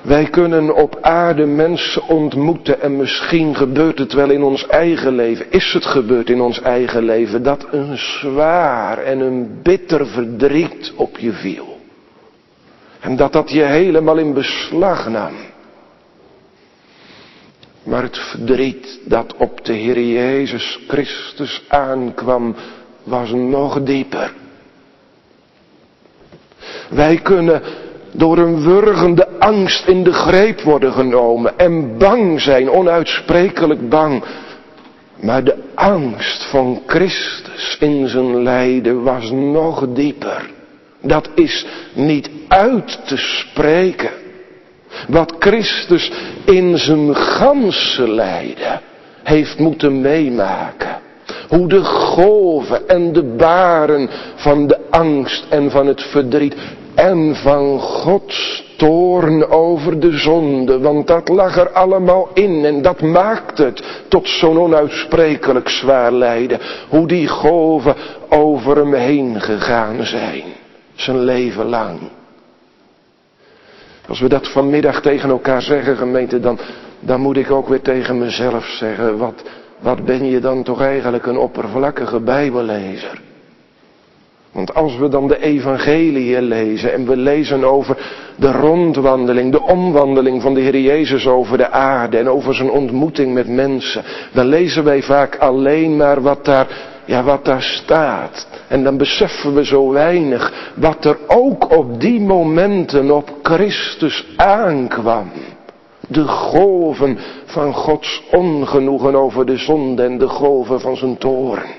Wij kunnen op aarde mensen ontmoeten en misschien gebeurt het wel in ons eigen leven. Is het gebeurd in ons eigen leven dat een zwaar en een bitter verdriet op je viel. En dat dat je helemaal in beslag nam. Maar het verdriet dat op de Heer Jezus Christus aankwam was nog dieper. Wij kunnen door een wurgende angst in de greep worden genomen en bang zijn, onuitsprekelijk bang. Maar de angst van Christus in zijn lijden was nog dieper. Dat is niet uit te spreken. Wat Christus in zijn ganse lijden heeft moeten meemaken. Hoe de golven en de baren van de angst en van het verdriet en van Gods toorn over de zonde, want dat lag er allemaal in en dat maakt het tot zo'n onuitsprekelijk zwaar lijden. Hoe die golven over hem heen gegaan zijn, zijn leven lang. Als we dat vanmiddag tegen elkaar zeggen, gemeente, dan, dan moet ik ook weer tegen mezelf zeggen, wat, wat ben je dan toch eigenlijk een oppervlakkige bijbellezer. Want als we dan de evangeliën lezen en we lezen over de rondwandeling, de omwandeling van de Heer Jezus over de aarde en over zijn ontmoeting met mensen, dan lezen wij vaak alleen maar wat daar, ja, wat daar staat. En dan beseffen we zo weinig wat er ook op die momenten op Christus aankwam. De golven van Gods ongenoegen over de zonde en de golven van zijn toorn.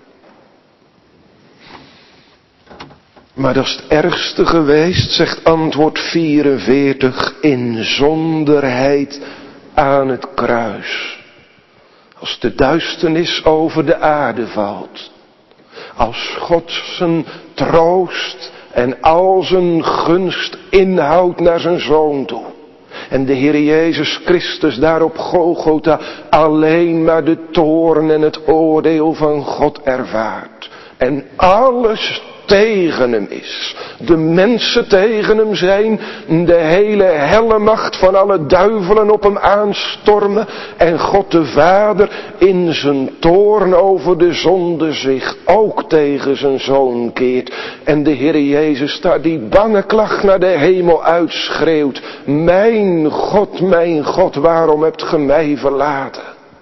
Maar dat is het ergste geweest, zegt antwoord vierenveertig, inzonderheid aan het kruis. Als de duisternis over de aarde valt. Als God zijn troost en al zijn gunst inhoudt naar zijn zoon toe. En de Heer Jezus Christus daar op Golgotha alleen maar de toorn en het oordeel van God ervaart. En alles tegen hem is. De mensen tegen hem zijn. De hele helle macht van alle duivelen op hem aanstormen. En God de Vader in zijn toorn over de zonde zich ook tegen zijn zoon keert. En de Heer Jezus daar die bange klacht naar de hemel uitschreeuwt. Mijn God, mijn God, waarom hebt ge mij verlaten?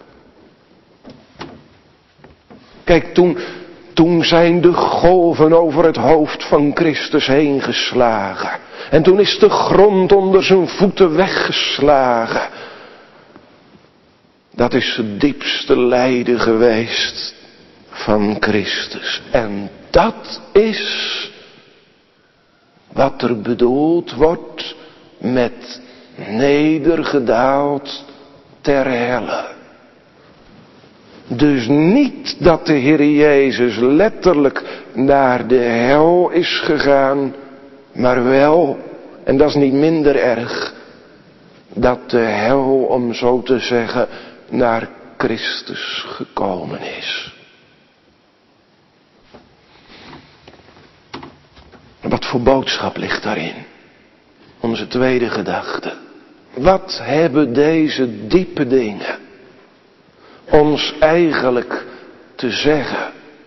Kijk, toen... Toen zijn de golven over het hoofd van Christus heen geslagen. En toen is de grond onder zijn voeten weggeslagen. Dat is het diepste lijden geweest van Christus. En dat is wat er bedoeld wordt met nedergedaald ter helle. Dus niet dat de Heer Jezus letterlijk naar de hel is gegaan, maar wel, en dat is niet minder erg, dat de hel, om zo te zeggen, naar Christus gekomen is. Wat voor boodschap ligt daarin? Onze tweede gedachte. Wat hebben deze diepe dingen ons eigenlijk te zeggen?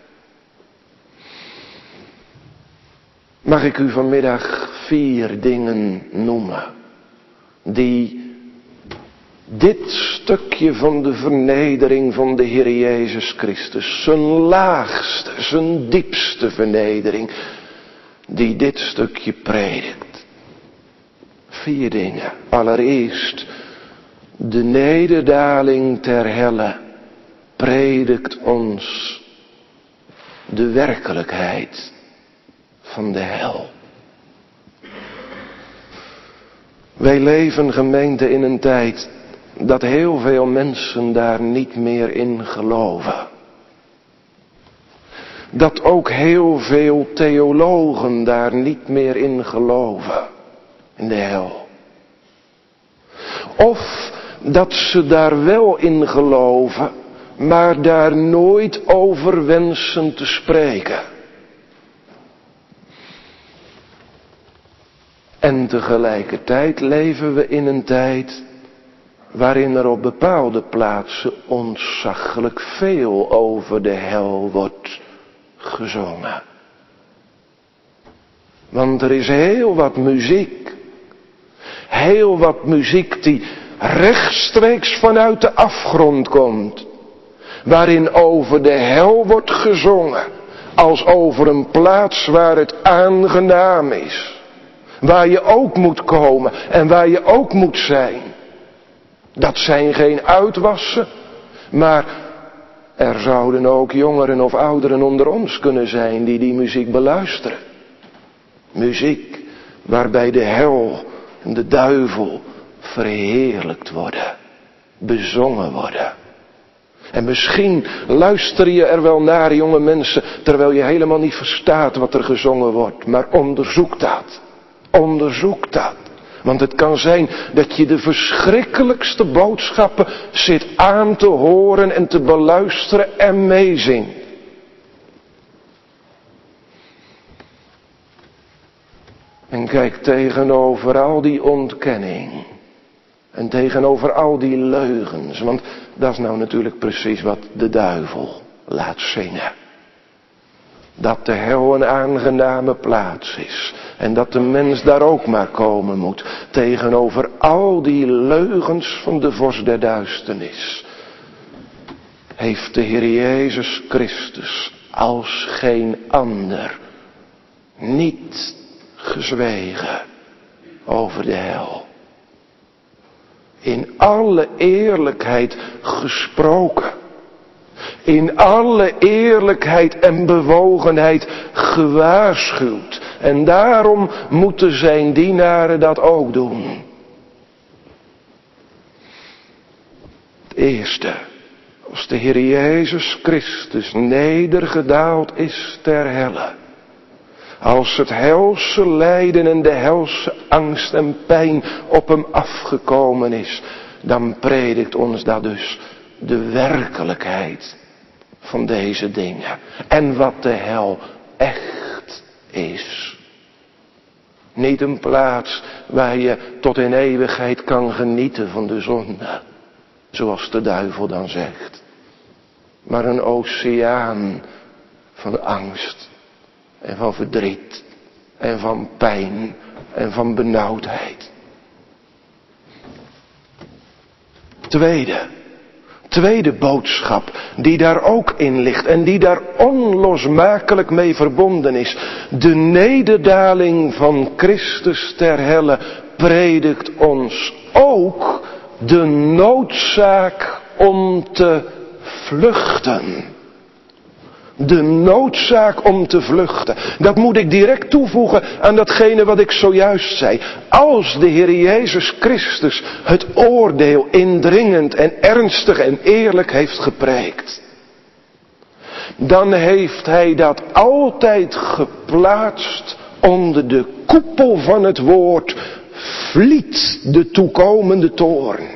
Mag ik u vanmiddag vier dingen noemen die dit stukje van de vernedering van de Heer Jezus Christus, zijn laagste, zijn diepste vernedering, die dit stukje predikt. Vier dingen. Allereerst, de nederdaling ter helle predikt ons de werkelijkheid van de hel. Wij leven, gemeente, in een tijd dat heel veel mensen daar niet meer in geloven. Dat ook heel veel theologen daar niet meer in geloven, in de hel. Of dat ze daar wel in geloven, maar daar nooit over wensen te spreken. En tegelijkertijd leven we in een tijd waarin er op bepaalde plaatsen ontzaglijk veel over de hel wordt gezongen. Want er is heel wat muziek. Heel wat muziek die rechtstreeks vanuit de afgrond komt. Waarin over de hel wordt gezongen. Als over een plaats waar het aangenaam is. Waar je ook moet komen en waar je ook moet zijn. Dat zijn geen uitwassen. Maar er zouden ook jongeren of ouderen onder ons kunnen zijn die die muziek beluisteren. Muziek waarbij de hel en de duivel verheerlijkt worden. Bezongen worden. En misschien luister je er wel naar, jonge mensen, terwijl je helemaal niet verstaat wat er gezongen wordt. Maar onderzoek dat. Onderzoek dat. Want het kan zijn dat je de verschrikkelijkste boodschappen zit aan te horen en te beluisteren en meezingt. En kijk, tegenover al die ontkenning en tegenover al die leugens, want dat is nou natuurlijk precies wat de duivel laat zingen. Dat de hel een aangename plaats is. En dat de mens daar ook maar komen moet. Tegenover al die leugens van de vorst der duisternis. Heeft de Heer Jezus Christus als geen ander niet gezwegen over de hel. In alle eerlijkheid gesproken. In alle eerlijkheid en bewogenheid gewaarschuwd. En daarom moeten zijn dienaren dat ook doen. Het eerste. Als de Heer Jezus Christus nedergedaald is ter helle. Als het helse lijden en de helse angst en pijn op hem afgekomen is. Dan predikt ons dat dus de werkelijkheid van deze dingen. En wat de hel echt is. Niet een plaats waar je tot in eeuwigheid kan genieten van de zonde. Zoals de duivel dan zegt. Maar een oceaan van angst. En van verdriet. En van pijn. En van benauwdheid. Tweede. Tweede boodschap die daar ook in ligt en die daar onlosmakelijk mee verbonden is. De nederdaling van Christus ter helle predikt ons ook de noodzaak om te vluchten. De noodzaak om te vluchten. Dat moet ik direct toevoegen aan datgene wat ik zojuist zei. Als de Heer Jezus Christus het oordeel indringend en ernstig en eerlijk heeft gepreekt. Dan heeft Hij dat altijd geplaatst onder de koepel van het woord. Vliet de toekomende toorn.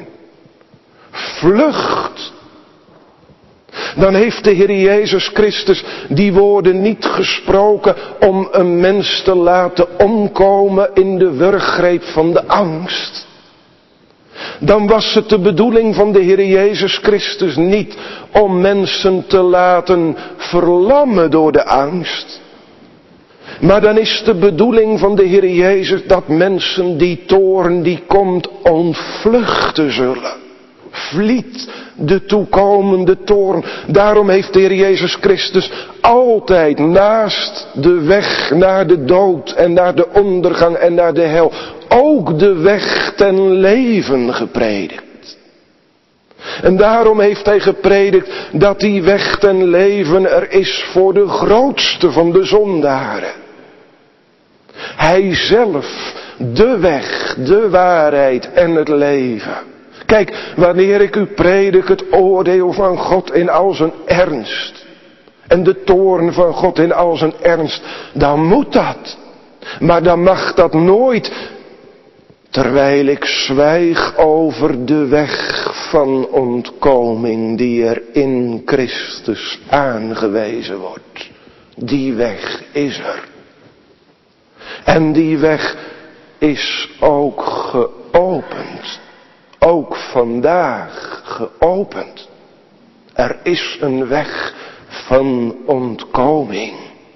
Vlucht. Dan heeft de Heer Jezus Christus die woorden niet gesproken om een mens te laten omkomen in de wurggreep van de angst. Dan was het de bedoeling van de Heer Jezus Christus niet om mensen te laten verlammen door de angst. Maar dan is de bedoeling van de Heer Jezus dat mensen die toorn die komt ontvluchten zullen. Vliet de toekomende toorn. Daarom heeft de Heer Jezus Christus altijd naast de weg naar de dood en naar de ondergang en naar de hel ook de weg ten leven gepredikt. En daarom heeft Hij gepredikt dat die weg ten leven er is voor de grootste van de zondaren. Hij zelf, de weg, de waarheid en het leven. Kijk, wanneer ik u predik het oordeel van God in al zijn ernst. En de toorn van God in al zijn ernst. Dan moet dat. Maar dan mag dat nooit. Terwijl ik zwijg over de weg van ontkoming die er in Christus aangewezen wordt. Die weg is er. En die weg is ook geopend. Ook vandaag geopend. Er is een weg van ontkoming.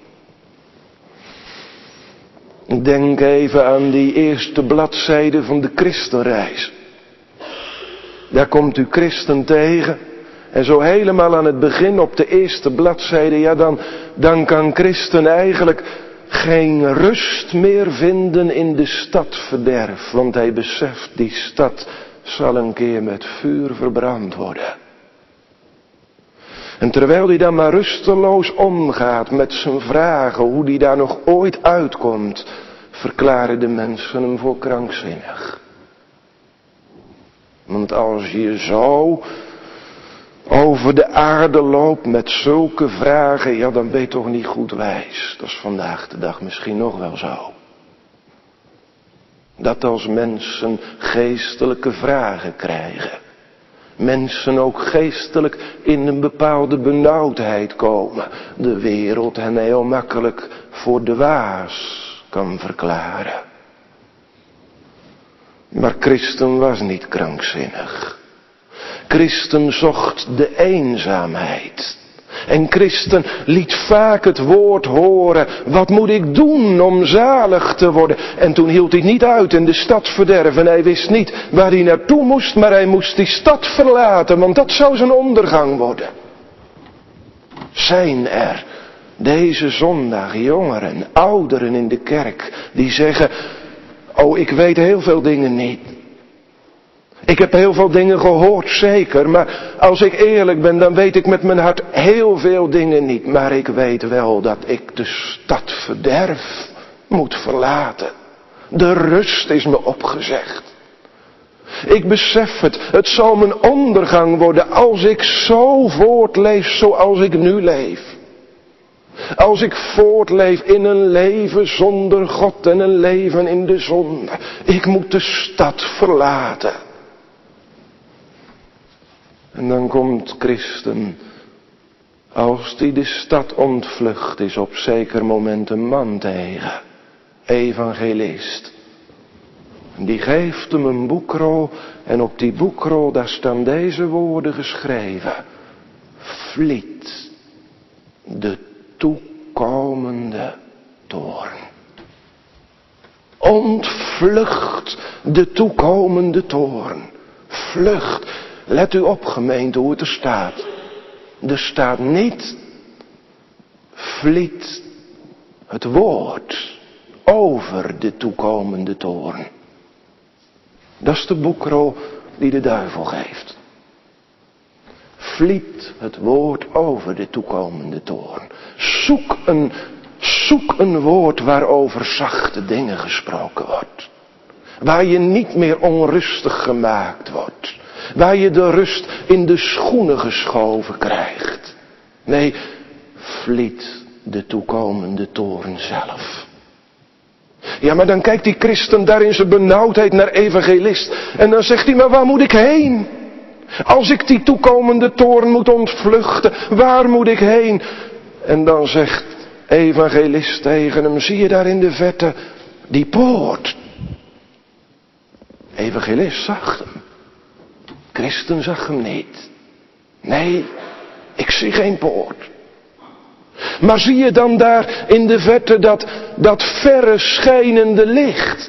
Denk even aan die eerste bladzijde van de Christenreis. Daar komt u christen tegen. En zo helemaal aan het begin op de eerste bladzijde, ja dan, dan kan christen eigenlijk geen rust meer vinden in de stadverderf. Want hij beseft, die stad zal een keer met vuur verbrand worden. En terwijl hij dan maar rusteloos omgaat met zijn vragen, hoe hij daar nog ooit uitkomt, verklaren de mensen hem voor krankzinnig. Want als je zo over de aarde loopt met zulke vragen, ja dan ben je toch niet goed wijs. Dat is vandaag de dag misschien nog wel zo. Dat als mensen geestelijke vragen krijgen, mensen ook geestelijk in een bepaalde benauwdheid komen, de wereld hen heel makkelijk voor de waas kan verklaren. Maar Christen was niet krankzinnig. Christen zocht de eenzaamheid. En Christen liet vaak het woord horen, wat moet ik doen om zalig te worden? En toen hield hij niet uit in de stad verderven. Hij wist niet waar hij naartoe moest, maar hij moest die stad verlaten, want dat zou zijn ondergang worden. Zijn er deze zondag jongeren, ouderen in de kerk, die zeggen, oh ik weet heel veel dingen niet. Ik heb heel veel dingen gehoord, zeker, maar als ik eerlijk ben, dan weet ik met mijn hart heel veel dingen niet. Maar ik weet wel dat ik de stad verderf moet verlaten. De rust is me opgezegd. Ik besef het, het zal mijn ondergang worden als ik zo voortleef zoals ik nu leef. Als ik voortleef in een leven zonder God en een leven in de zonde. Ik moet de stad verlaten. En dan komt Christen, als die de stad ontvlucht is, op zeker moment een man tegen, evangelist. Die geeft hem een boekrol en op die boekrol daar staan deze woorden geschreven. Vliet de toekomende toorn. Ontvlucht de toekomende toorn. Vlucht. Let u op, gemeente, hoe het er staat. Er staat niet, vliet het woord over de toekomende toorn. Dat is de boekrol die de duivel geeft. Vliet het woord over de toekomende toorn. Zoek een, zoek een woord waarover zachte dingen gesproken wordt. Waar je niet meer onrustig gemaakt wordt. Waar je de rust in de schoenen geschoven krijgt. Nee, vliet de toekomende toorn zelf. Ja, maar dan kijkt die christen daar in zijn benauwdheid naar evangelist. En dan zegt hij, maar waar moet ik heen? Als ik die toekomende toorn moet ontvluchten, waar moet ik heen? En dan zegt evangelist tegen hem, zie je daar in de verte die poort? Evangelist zag hem. Christen zag hem niet. Nee, ik zie geen poort. Maar zie je dan daar in de verte dat, dat verre schijnende licht?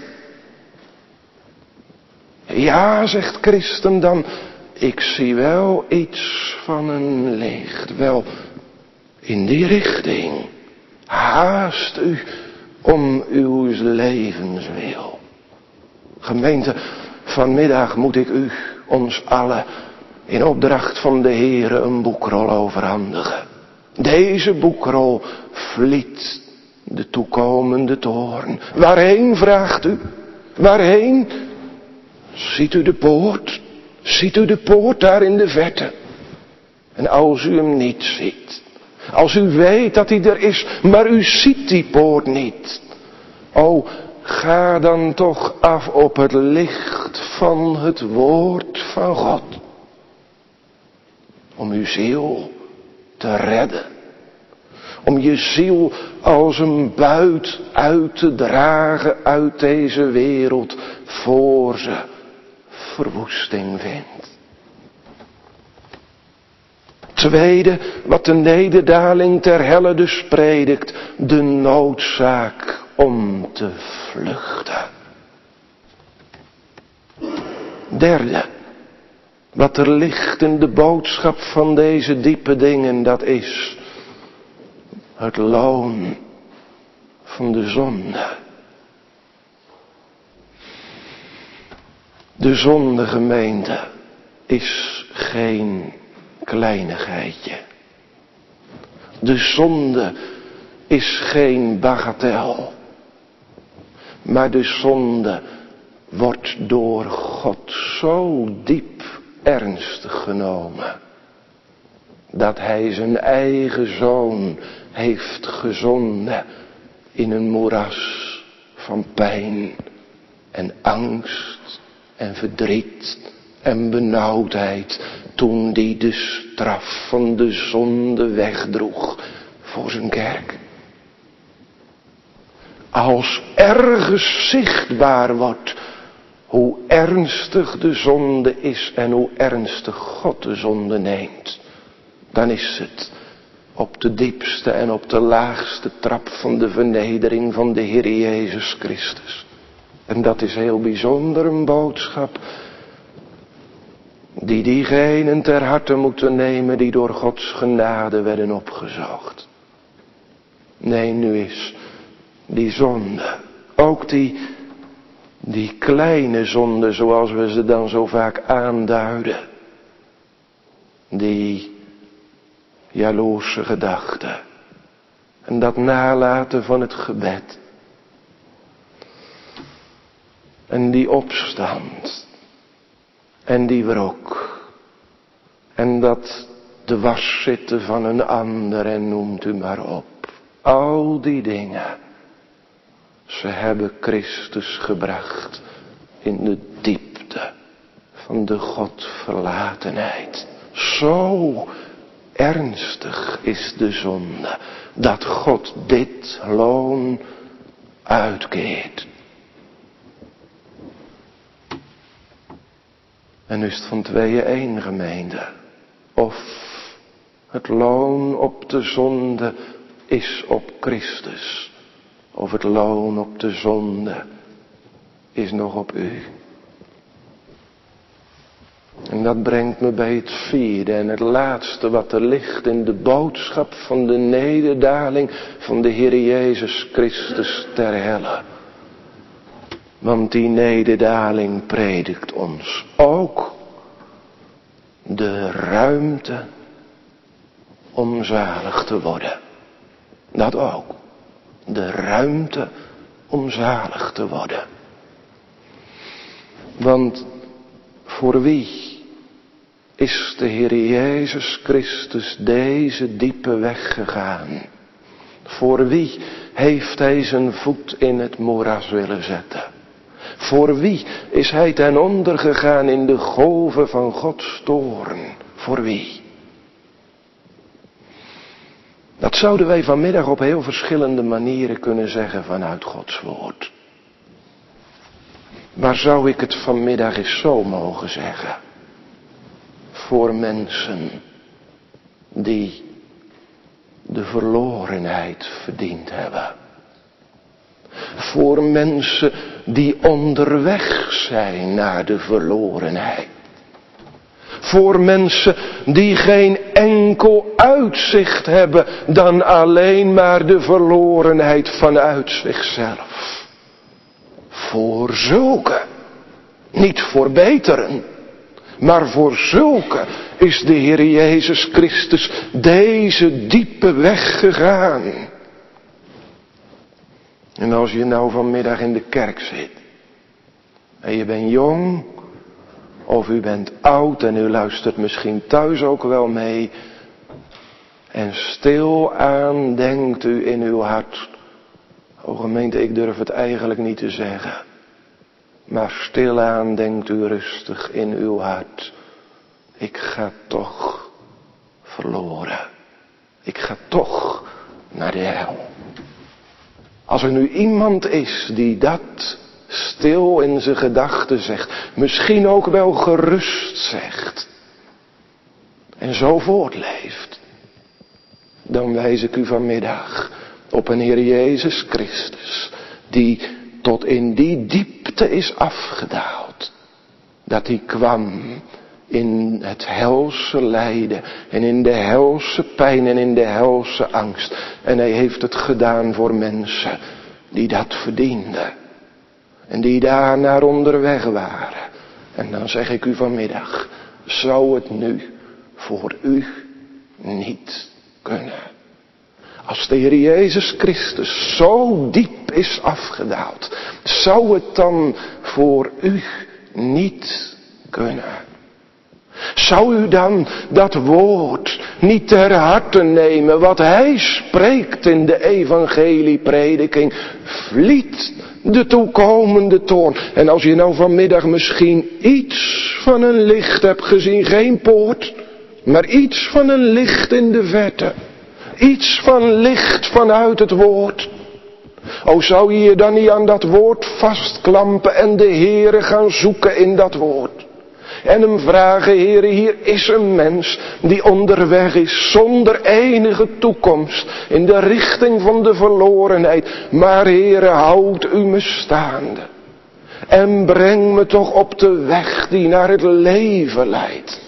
Ja, zegt Christen dan, ik zie wel iets van een licht. Wel, in die richting. Haast u om uw levenswil. Gemeente, vanmiddag moet ik u, ons allen, in opdracht van de Heere een boekrol overhandigen. Deze boekrol vliet de toekomende toorn. Waarheen, vraagt u? Waarheen? Ziet u de poort? Ziet u de poort daar in de verte? En als u hem niet ziet, als u weet dat hij er is, maar u ziet die poort niet. O, ga dan toch af op het licht van het woord van God. Om uw ziel te redden. Om je ziel als een buit uit te dragen uit deze wereld voor ze verwoesting vindt. Tweede, wat de nederdaling ter helle dus predikt, de noodzaak om te vluchten. Derde, wat er ligt in de boodschap van deze diepe dingen, dat is het loon van de zonde. De zonde, gemeente, is geen kleinigheidje. De zonde is geen bagatel. Maar de zonde wordt door God zo diep ernstig genomen, dat hij zijn eigen zoon heeft gezonden in een moeras van pijn en angst en verdriet en benauwdheid, toen die de straf van de zonde wegdroeg voor zijn kerk. Als ergens zichtbaar wordt hoe ernstig de zonde is en hoe ernstig God de zonde neemt, dan is het op de diepste en op de laagste trap van de vernedering van de Heer Jezus Christus. En dat is heel bijzonder een boodschap die diegenen ter harte moeten nemen die door Gods genade werden opgezocht. Nee, nu is die zonde, ook die, die kleine zonde zoals we ze dan zo vaak aanduiden, die jaloerse gedachten en dat nalaten van het gebed en die opstand en die wrok en dat dwarszitten van een ander en noemt u maar op. Al die dingen, ze hebben Christus gebracht in de diepte van de Godverlatenheid. Zo ernstig is de zonde, dat God dit loon uitkeert. En nu is het van tweeën één, gemeente. Of het loon op de zonde is op Christus, of het loon op de zonde is nog op u. En dat brengt me bij het vierde en het laatste wat er ligt in de boodschap van de nederdaling van de Heer Jezus Christus ter helle. Want die nederdaling predikt ons ook de ruimte om zalig te worden. Dat ook. De ruimte om zalig te worden. Want voor wie is de Heer Jezus Christus deze diepe weg gegaan? Voor wie heeft hij zijn voet in het moeras willen zetten? Voor wie is hij ten onder gegaan in de golven van Gods toorn? Voor wie? Dat zouden wij vanmiddag op heel verschillende manieren kunnen zeggen vanuit Gods woord. Maar zou ik het vanmiddag eens zo mogen zeggen? Voor mensen die de verlorenheid verdiend hebben. Voor mensen die onderweg zijn naar de verlorenheid. Voor mensen die geen enkel uitzicht hebben dan alleen maar de verlorenheid vanuit zichzelf. Voor zulke, niet voor beteren, maar voor zulke is de Heer Jezus Christus deze diepe weg gegaan. En als je nou vanmiddag in de kerk zit en je bent jong of u bent oud en u luistert misschien thuis ook wel mee en stilaan denkt u in uw hart, o gemeente, ik durf het eigenlijk niet te zeggen, maar stilaan denkt u rustig in uw hart, ik ga toch verloren. Ik ga toch naar de hel. Als er nu iemand is die dat stil in zijn gedachten zegt, misschien ook wel gerust zegt, en zo voortleeft, dan wijs ik u vanmiddag op een Heer Jezus Christus, die tot in die diepte is afgedaald, dat hij kwam in het helse lijden en in de helse pijn en in de helse angst. En hij heeft het gedaan voor mensen die dat verdienden. En die daar naar onderweg waren. En dan zeg ik u vanmiddag, zou het nu voor u niet kunnen? Als de Heer Jezus Christus zo diep is afgedaald, zou het dan voor u niet kunnen? Zou u dan dat woord niet ter harte nemen wat hij spreekt in de evangelieprediking? Vliet de toekomende toorn. En als je nou vanmiddag misschien iets van een licht hebt gezien, geen poort, maar iets van een licht in de verte. Iets van licht vanuit het woord. O, zou je je dan niet aan dat woord vastklampen en de Heere gaan zoeken in dat woord? En hem vragen, Heere, hier is een mens die onderweg is zonder enige toekomst in de richting van de verlorenheid. Maar Heere, houd u me staande. En breng me toch op de weg die naar het leven leidt.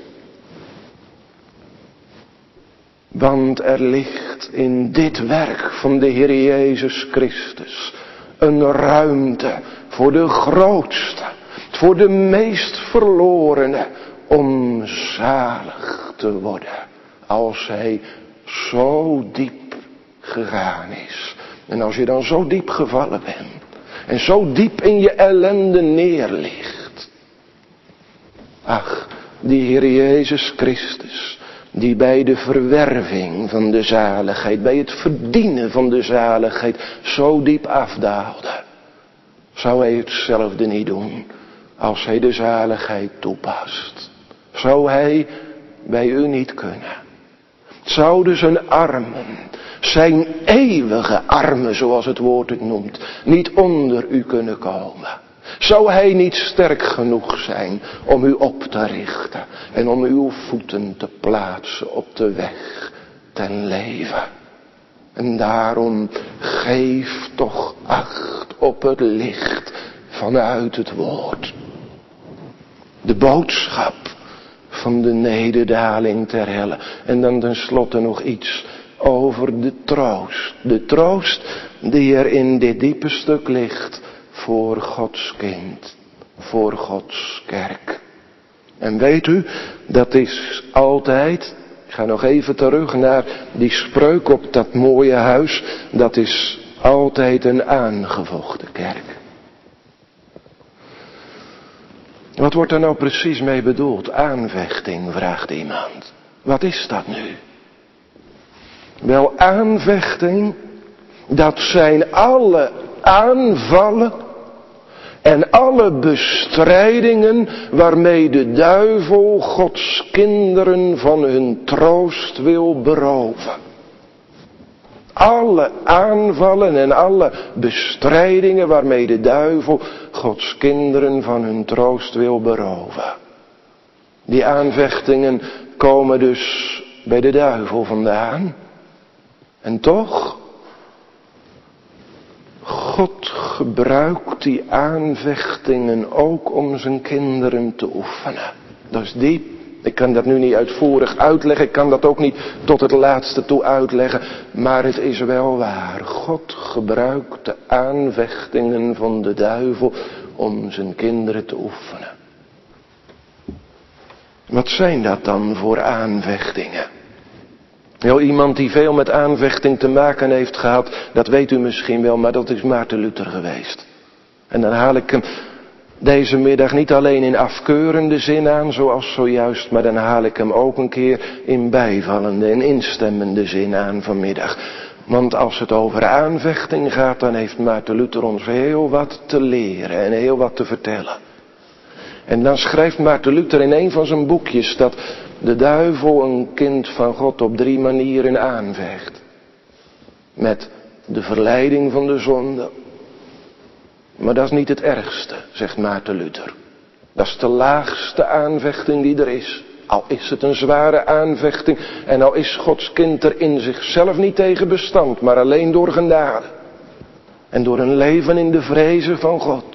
Want er ligt in dit werk van de Heer Jezus Christus een ruimte voor de grootste, voor de meest verlorene, om zalig te worden. Als hij zo diep gegaan is. En als je dan zo diep gevallen bent. En zo diep in je ellende neerligt. Ach, die Heer Jezus Christus, die bij de verwerving van de zaligheid, bij het verdienen van de zaligheid, zo diep afdaalde. Zou hij hetzelfde niet doen als hij de zaligheid toepast? Zou hij bij u niet kunnen? Zouden zijn armen, zijn eeuwige armen zoals het woord het noemt, niet onder u kunnen komen? Zou hij niet sterk genoeg zijn om u op te richten en om uw voeten te plaatsen op de weg ten leven? En daarom geef toch acht op het licht vanuit het woord. De boodschap van de nederdaling ter helle. En dan tenslotte nog iets over de troost. De troost die er in dit diepe stuk ligt voor Gods kind. Voor Gods kerk. En weet u, dat is altijd, ik ga nog even terug naar die spreuk op dat mooie huis. Dat is altijd een aangevochten kerk. Wat wordt er nou precies mee bedoeld? Aanvechting, vraagt iemand. Wat is dat nu? Wel, aanvechting, dat zijn alle aanvallen en alle bestrijdingen waarmee de duivel Gods kinderen van hun troost wil beroven. Alle aanvallen en alle bestrijdingen waarmee de duivel Gods kinderen van hun troost wil beroven. Die aanvechtingen komen dus bij de duivel vandaan. En toch, God gebruikt die aanvechtingen ook om zijn kinderen te oefenen. Dat is diep. Ik kan dat nu niet uitvoerig uitleggen. Ik kan dat ook niet tot het laatste toe uitleggen. Maar het is wel waar. God gebruikt de aanvechtingen van de duivel om zijn kinderen te oefenen. Wat zijn dat dan voor aanvechtingen? Heel iemand die veel met aanvechting te maken heeft gehad, dat weet u misschien wel, maar dat is Maarten Luther geweest. En dan haal ik hem deze middag niet alleen in afkeurende zin aan, zoals zojuist, maar dan haal ik hem ook een keer in bijvallende en instemmende zin aan vanmiddag. Want als het over aanvechting gaat, dan heeft Maarten Luther ons heel wat te leren en heel wat te vertellen. En dan schrijft Maarten Luther in een van zijn boekjes dat de duivel een kind van God op drie manieren aanvecht. met de verleiding van de zonde. Maar dat is niet het ergste, zegt Maarten Luther. Dat is de laagste aanvechting die er is. Al is het een zware aanvechting en al is Gods kind er in zichzelf niet tegen bestand, maar alleen door genade. En door een leven in de vrezen van God.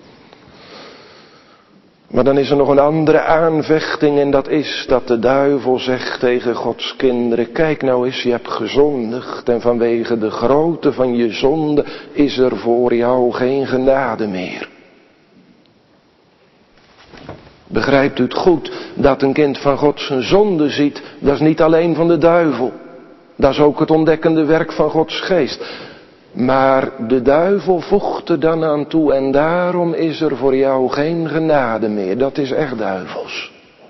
Maar dan is er nog een andere aanvechting en dat is dat de duivel zegt tegen Gods kinderen: kijk nou eens, je hebt gezondigd en vanwege de grootte van je zonde is er voor jou geen genade meer. Begrijpt u het goed dat een kind van God zijn zonde ziet? Dat is niet alleen van de duivel. Dat is ook het ontdekkende werk van Gods geest. Maar de duivel voegt er dan aan toe en daarom is er voor jou geen genade meer. Dat is echt duivels.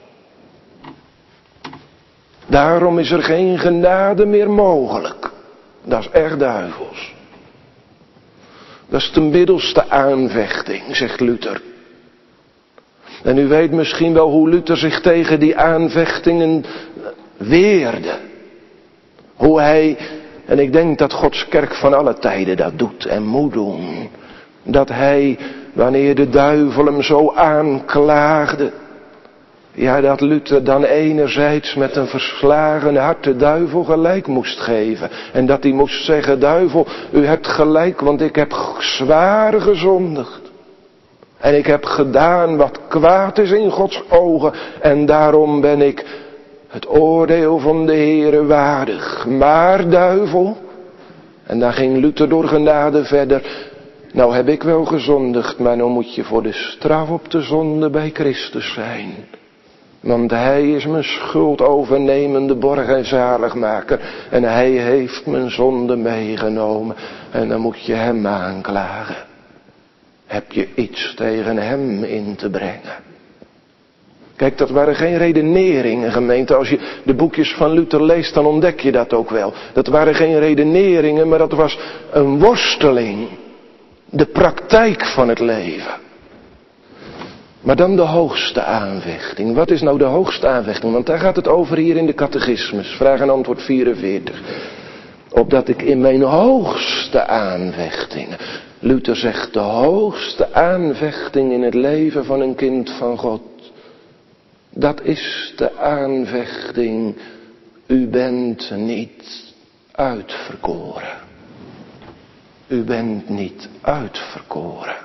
Daarom is er geen genade meer mogelijk. Dat is echt duivels. Dat is de middelste aanvechting, zegt Luther. En u weet misschien wel hoe Luther zich tegen die aanvechtingen weerde. Hoe hij, en ik denk dat Gods kerk van alle tijden dat doet en moet doen. Dat hij, wanneer de duivel hem zo aanklaagde. Ja, dat Luther dan enerzijds met een verslagen hart de duivel gelijk moest geven. En dat hij moest zeggen: duivel, u hebt gelijk, want ik heb zwaar gezondigd. En ik heb gedaan wat kwaad is in Gods ogen. En daarom ben ik het oordeel van de Heere waardig. Maar duivel, en daar ging Luther door genade verder. Nou heb ik wel gezondigd, maar nou moet je voor de straf op de zonde bij Christus zijn. Want hij is mijn schuld overnemende borg en zaligmaker. En hij heeft mijn zonde meegenomen. En dan moet je hem aanklagen. Heb je iets tegen hem in te brengen? Kijk, dat waren geen redeneringen, gemeente. Als je de boekjes van Luther leest, dan ontdek je dat ook wel. Dat waren geen redeneringen, maar dat was een worsteling. De praktijk van het leven. Maar dan de hoogste aanvechting. Wat is nou de hoogste aanvechting? Want daar gaat het over hier in de catechismus. Vraag en antwoord vierenveertig. Opdat ik in mijn hoogste aanvechtingen. Luther zegt de hoogste aanvechting in het leven van een kind van God. Dat is de aanvechting. U bent niet uitverkoren. U bent niet uitverkoren.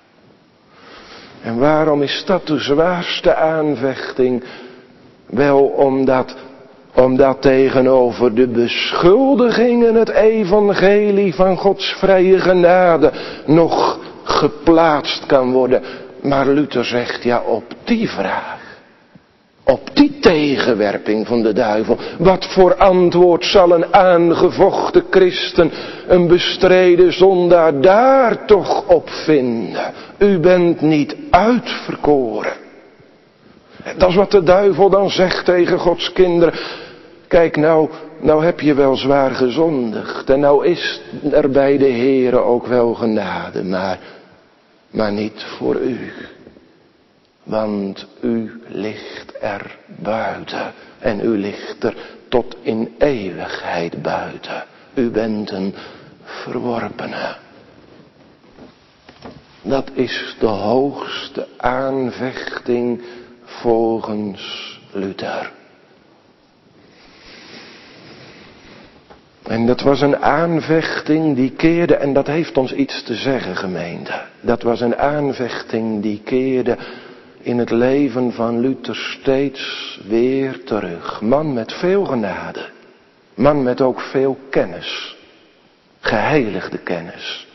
En waarom is dat de zwaarste aanvechting? Wel omdat, omdat tegenover de beschuldigingen het evangelie van Gods vrije genade nog geplaatst kan worden. Maar Luther zegt, ja, op die vraag, op die tegenwerping van de duivel, wat voor antwoord zal een aangevochten christen, een bestreden zondaar daar toch op vinden? U bent niet uitverkoren. Dat is wat de duivel dan zegt tegen Gods kinderen. Kijk nou, nou heb je wel zwaar gezondigd. En nou is er bij de Heere ook wel genade, maar, maar niet voor u. Want u ligt er buiten. En u ligt er tot in eeuwigheid buiten. U bent een verworpene. Dat is de hoogste aanvechting volgens Luther. En dat was een aanvechting die keerde, en dat heeft ons iets te zeggen, gemeente. Dat was een aanvechting die keerde in het leven van Luther steeds weer terug. Man met veel genade. Man met ook veel kennis. Geheiligde kennis.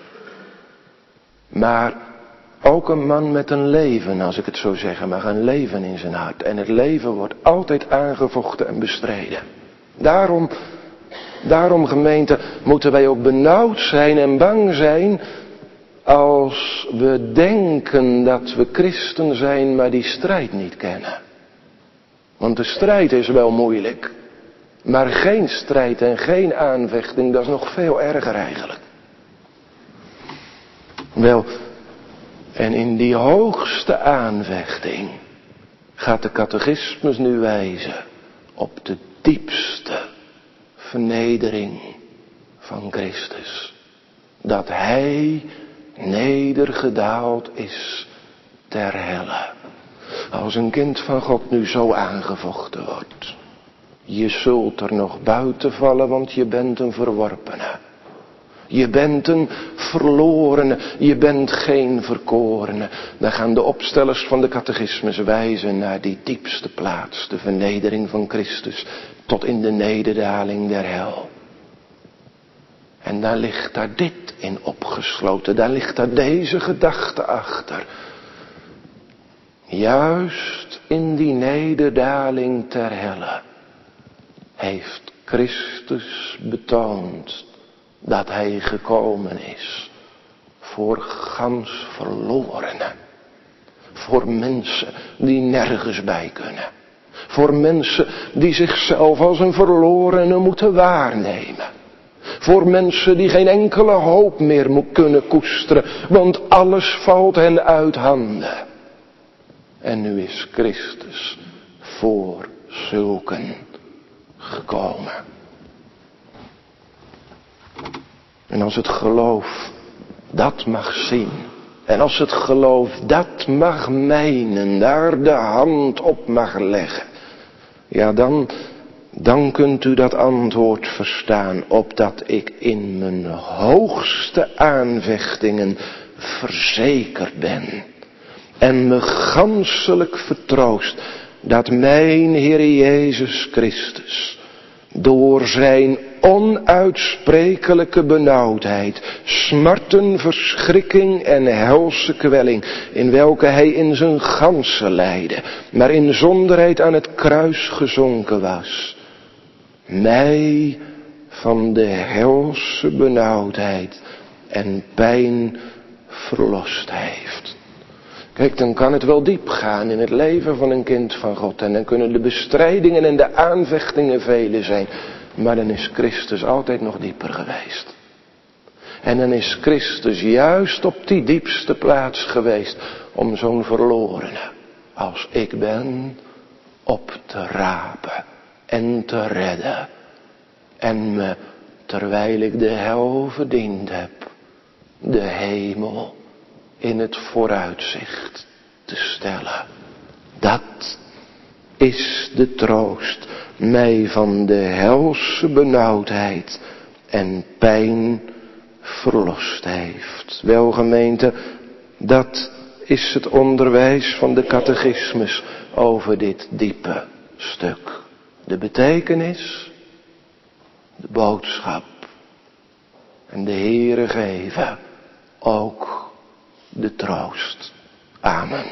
Maar ook een man met een leven, als ik het zo zeggen mag, een leven in zijn hart. En het leven wordt altijd aangevochten en bestreden. Daarom, daarom gemeente, moeten wij ook benauwd zijn en bang zijn als we denken dat we christen zijn, maar die strijd niet kennen. Want de strijd is wel moeilijk, maar geen strijd en geen aanvechting, dat is nog veel erger eigenlijk. Wel, en in die hoogste aanvechting gaat de catechismus nu wijzen op de diepste vernedering van Christus. Dat Hij nedergedaald is ter helle. Als een kind van God nu zo aangevochten wordt. Je zult er nog buiten vallen, want je bent een verworpene. Je bent een verlorene, je bent geen verkorene. Dan gaan de opstellers van de catechismus wijzen naar die diepste plaats, de vernedering van Christus, tot in de nederdaling der hel. En daar ligt daar dit in opgesloten, daar ligt daar deze gedachte achter. Juist in die nederdaling ter helle heeft Christus betoond dat Hij gekomen is voor gans verlorenen. Voor mensen die nergens bij kunnen. Voor mensen die zichzelf als een verlorene moeten waarnemen. Voor mensen die geen enkele hoop meer kunnen koesteren, want alles valt hen uit handen. En nu is Christus voor zulken gekomen. En als het geloof dat mag zien, en als het geloof dat mag mijnen, daar de hand op mag leggen, ja dan, dan kunt u dat antwoord verstaan, opdat ik in mijn hoogste aanvechtingen verzekerd ben en me ganselijk vertroost dat mijn Heer Jezus Christus door zijn onuitsprekelijke benauwdheid, smarten, verschrikking en helse kwelling, in welke hij in zijn ganse lijden, maar in zonderheid aan het kruis gezonken was, mij van de helse benauwdheid en pijn verlost heeft. Kijk, dan kan het wel diep gaan in het leven van een kind van God. En dan kunnen de bestrijdingen en de aanvechtingen vele zijn. Maar dan is Christus altijd nog dieper geweest. En dan is Christus juist op die diepste plaats geweest om zo'n verlorene als ik ben op te rapen en te redden. En me, terwijl ik de hel verdiend heb, de hemel in het vooruitzicht te stellen. Dat is de troost mij van de helse benauwdheid en pijn verlost heeft. Wel gemeente, dat is het onderwijs van de catechismus over dit diepe stuk. De betekenis, de boodschap en de Heere geven ook de troost. Amen.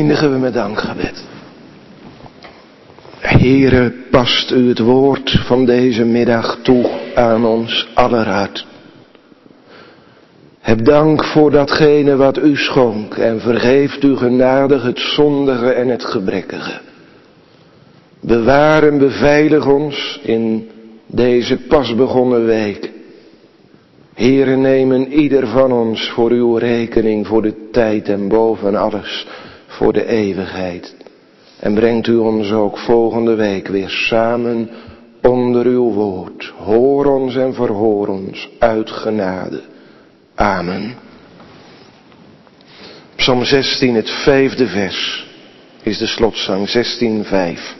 eindigen we met dankgebed. Heere, past u het woord van deze middag toe aan ons aller hart. Heb dank voor datgene wat u schonk en vergeeft u genadig het zondige en het gebrekkige. Bewaar en beveilig ons in deze pas begonnen week. Heere, nemen ieder van ons voor uw rekening, voor de tijd en boven alles voor de eeuwigheid. En brengt u ons ook volgende week weer samen onder uw woord. Hoor ons en verhoor ons uit genade. Amen. Psalm zestien, het vijfde vers, is de slotzang, zestien vijf.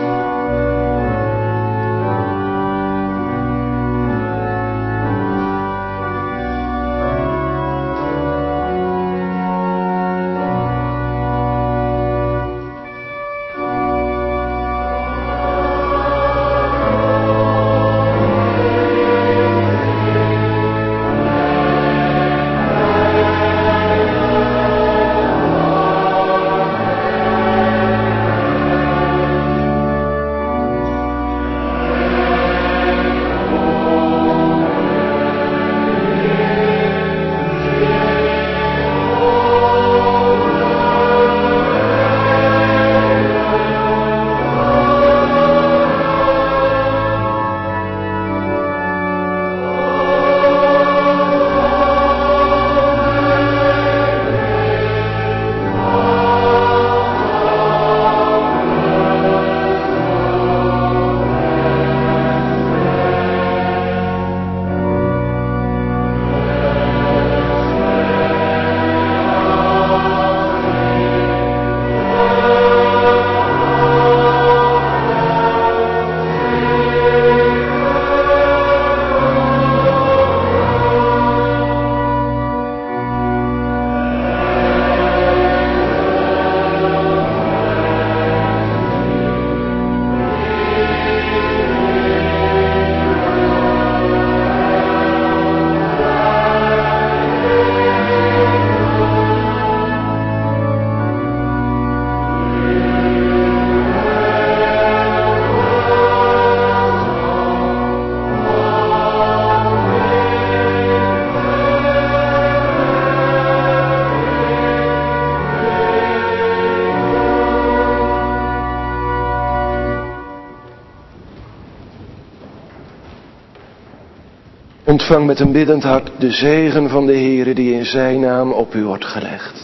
Ontvang met een biddend hart de zegen van de Heere die in zijn naam op u wordt gelegd.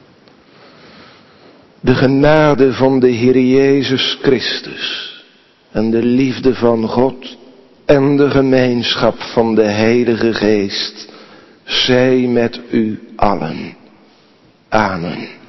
De genade van de Heer Jezus Christus en de liefde van God en de gemeenschap van de Heilige Geest zij met u allen. Amen.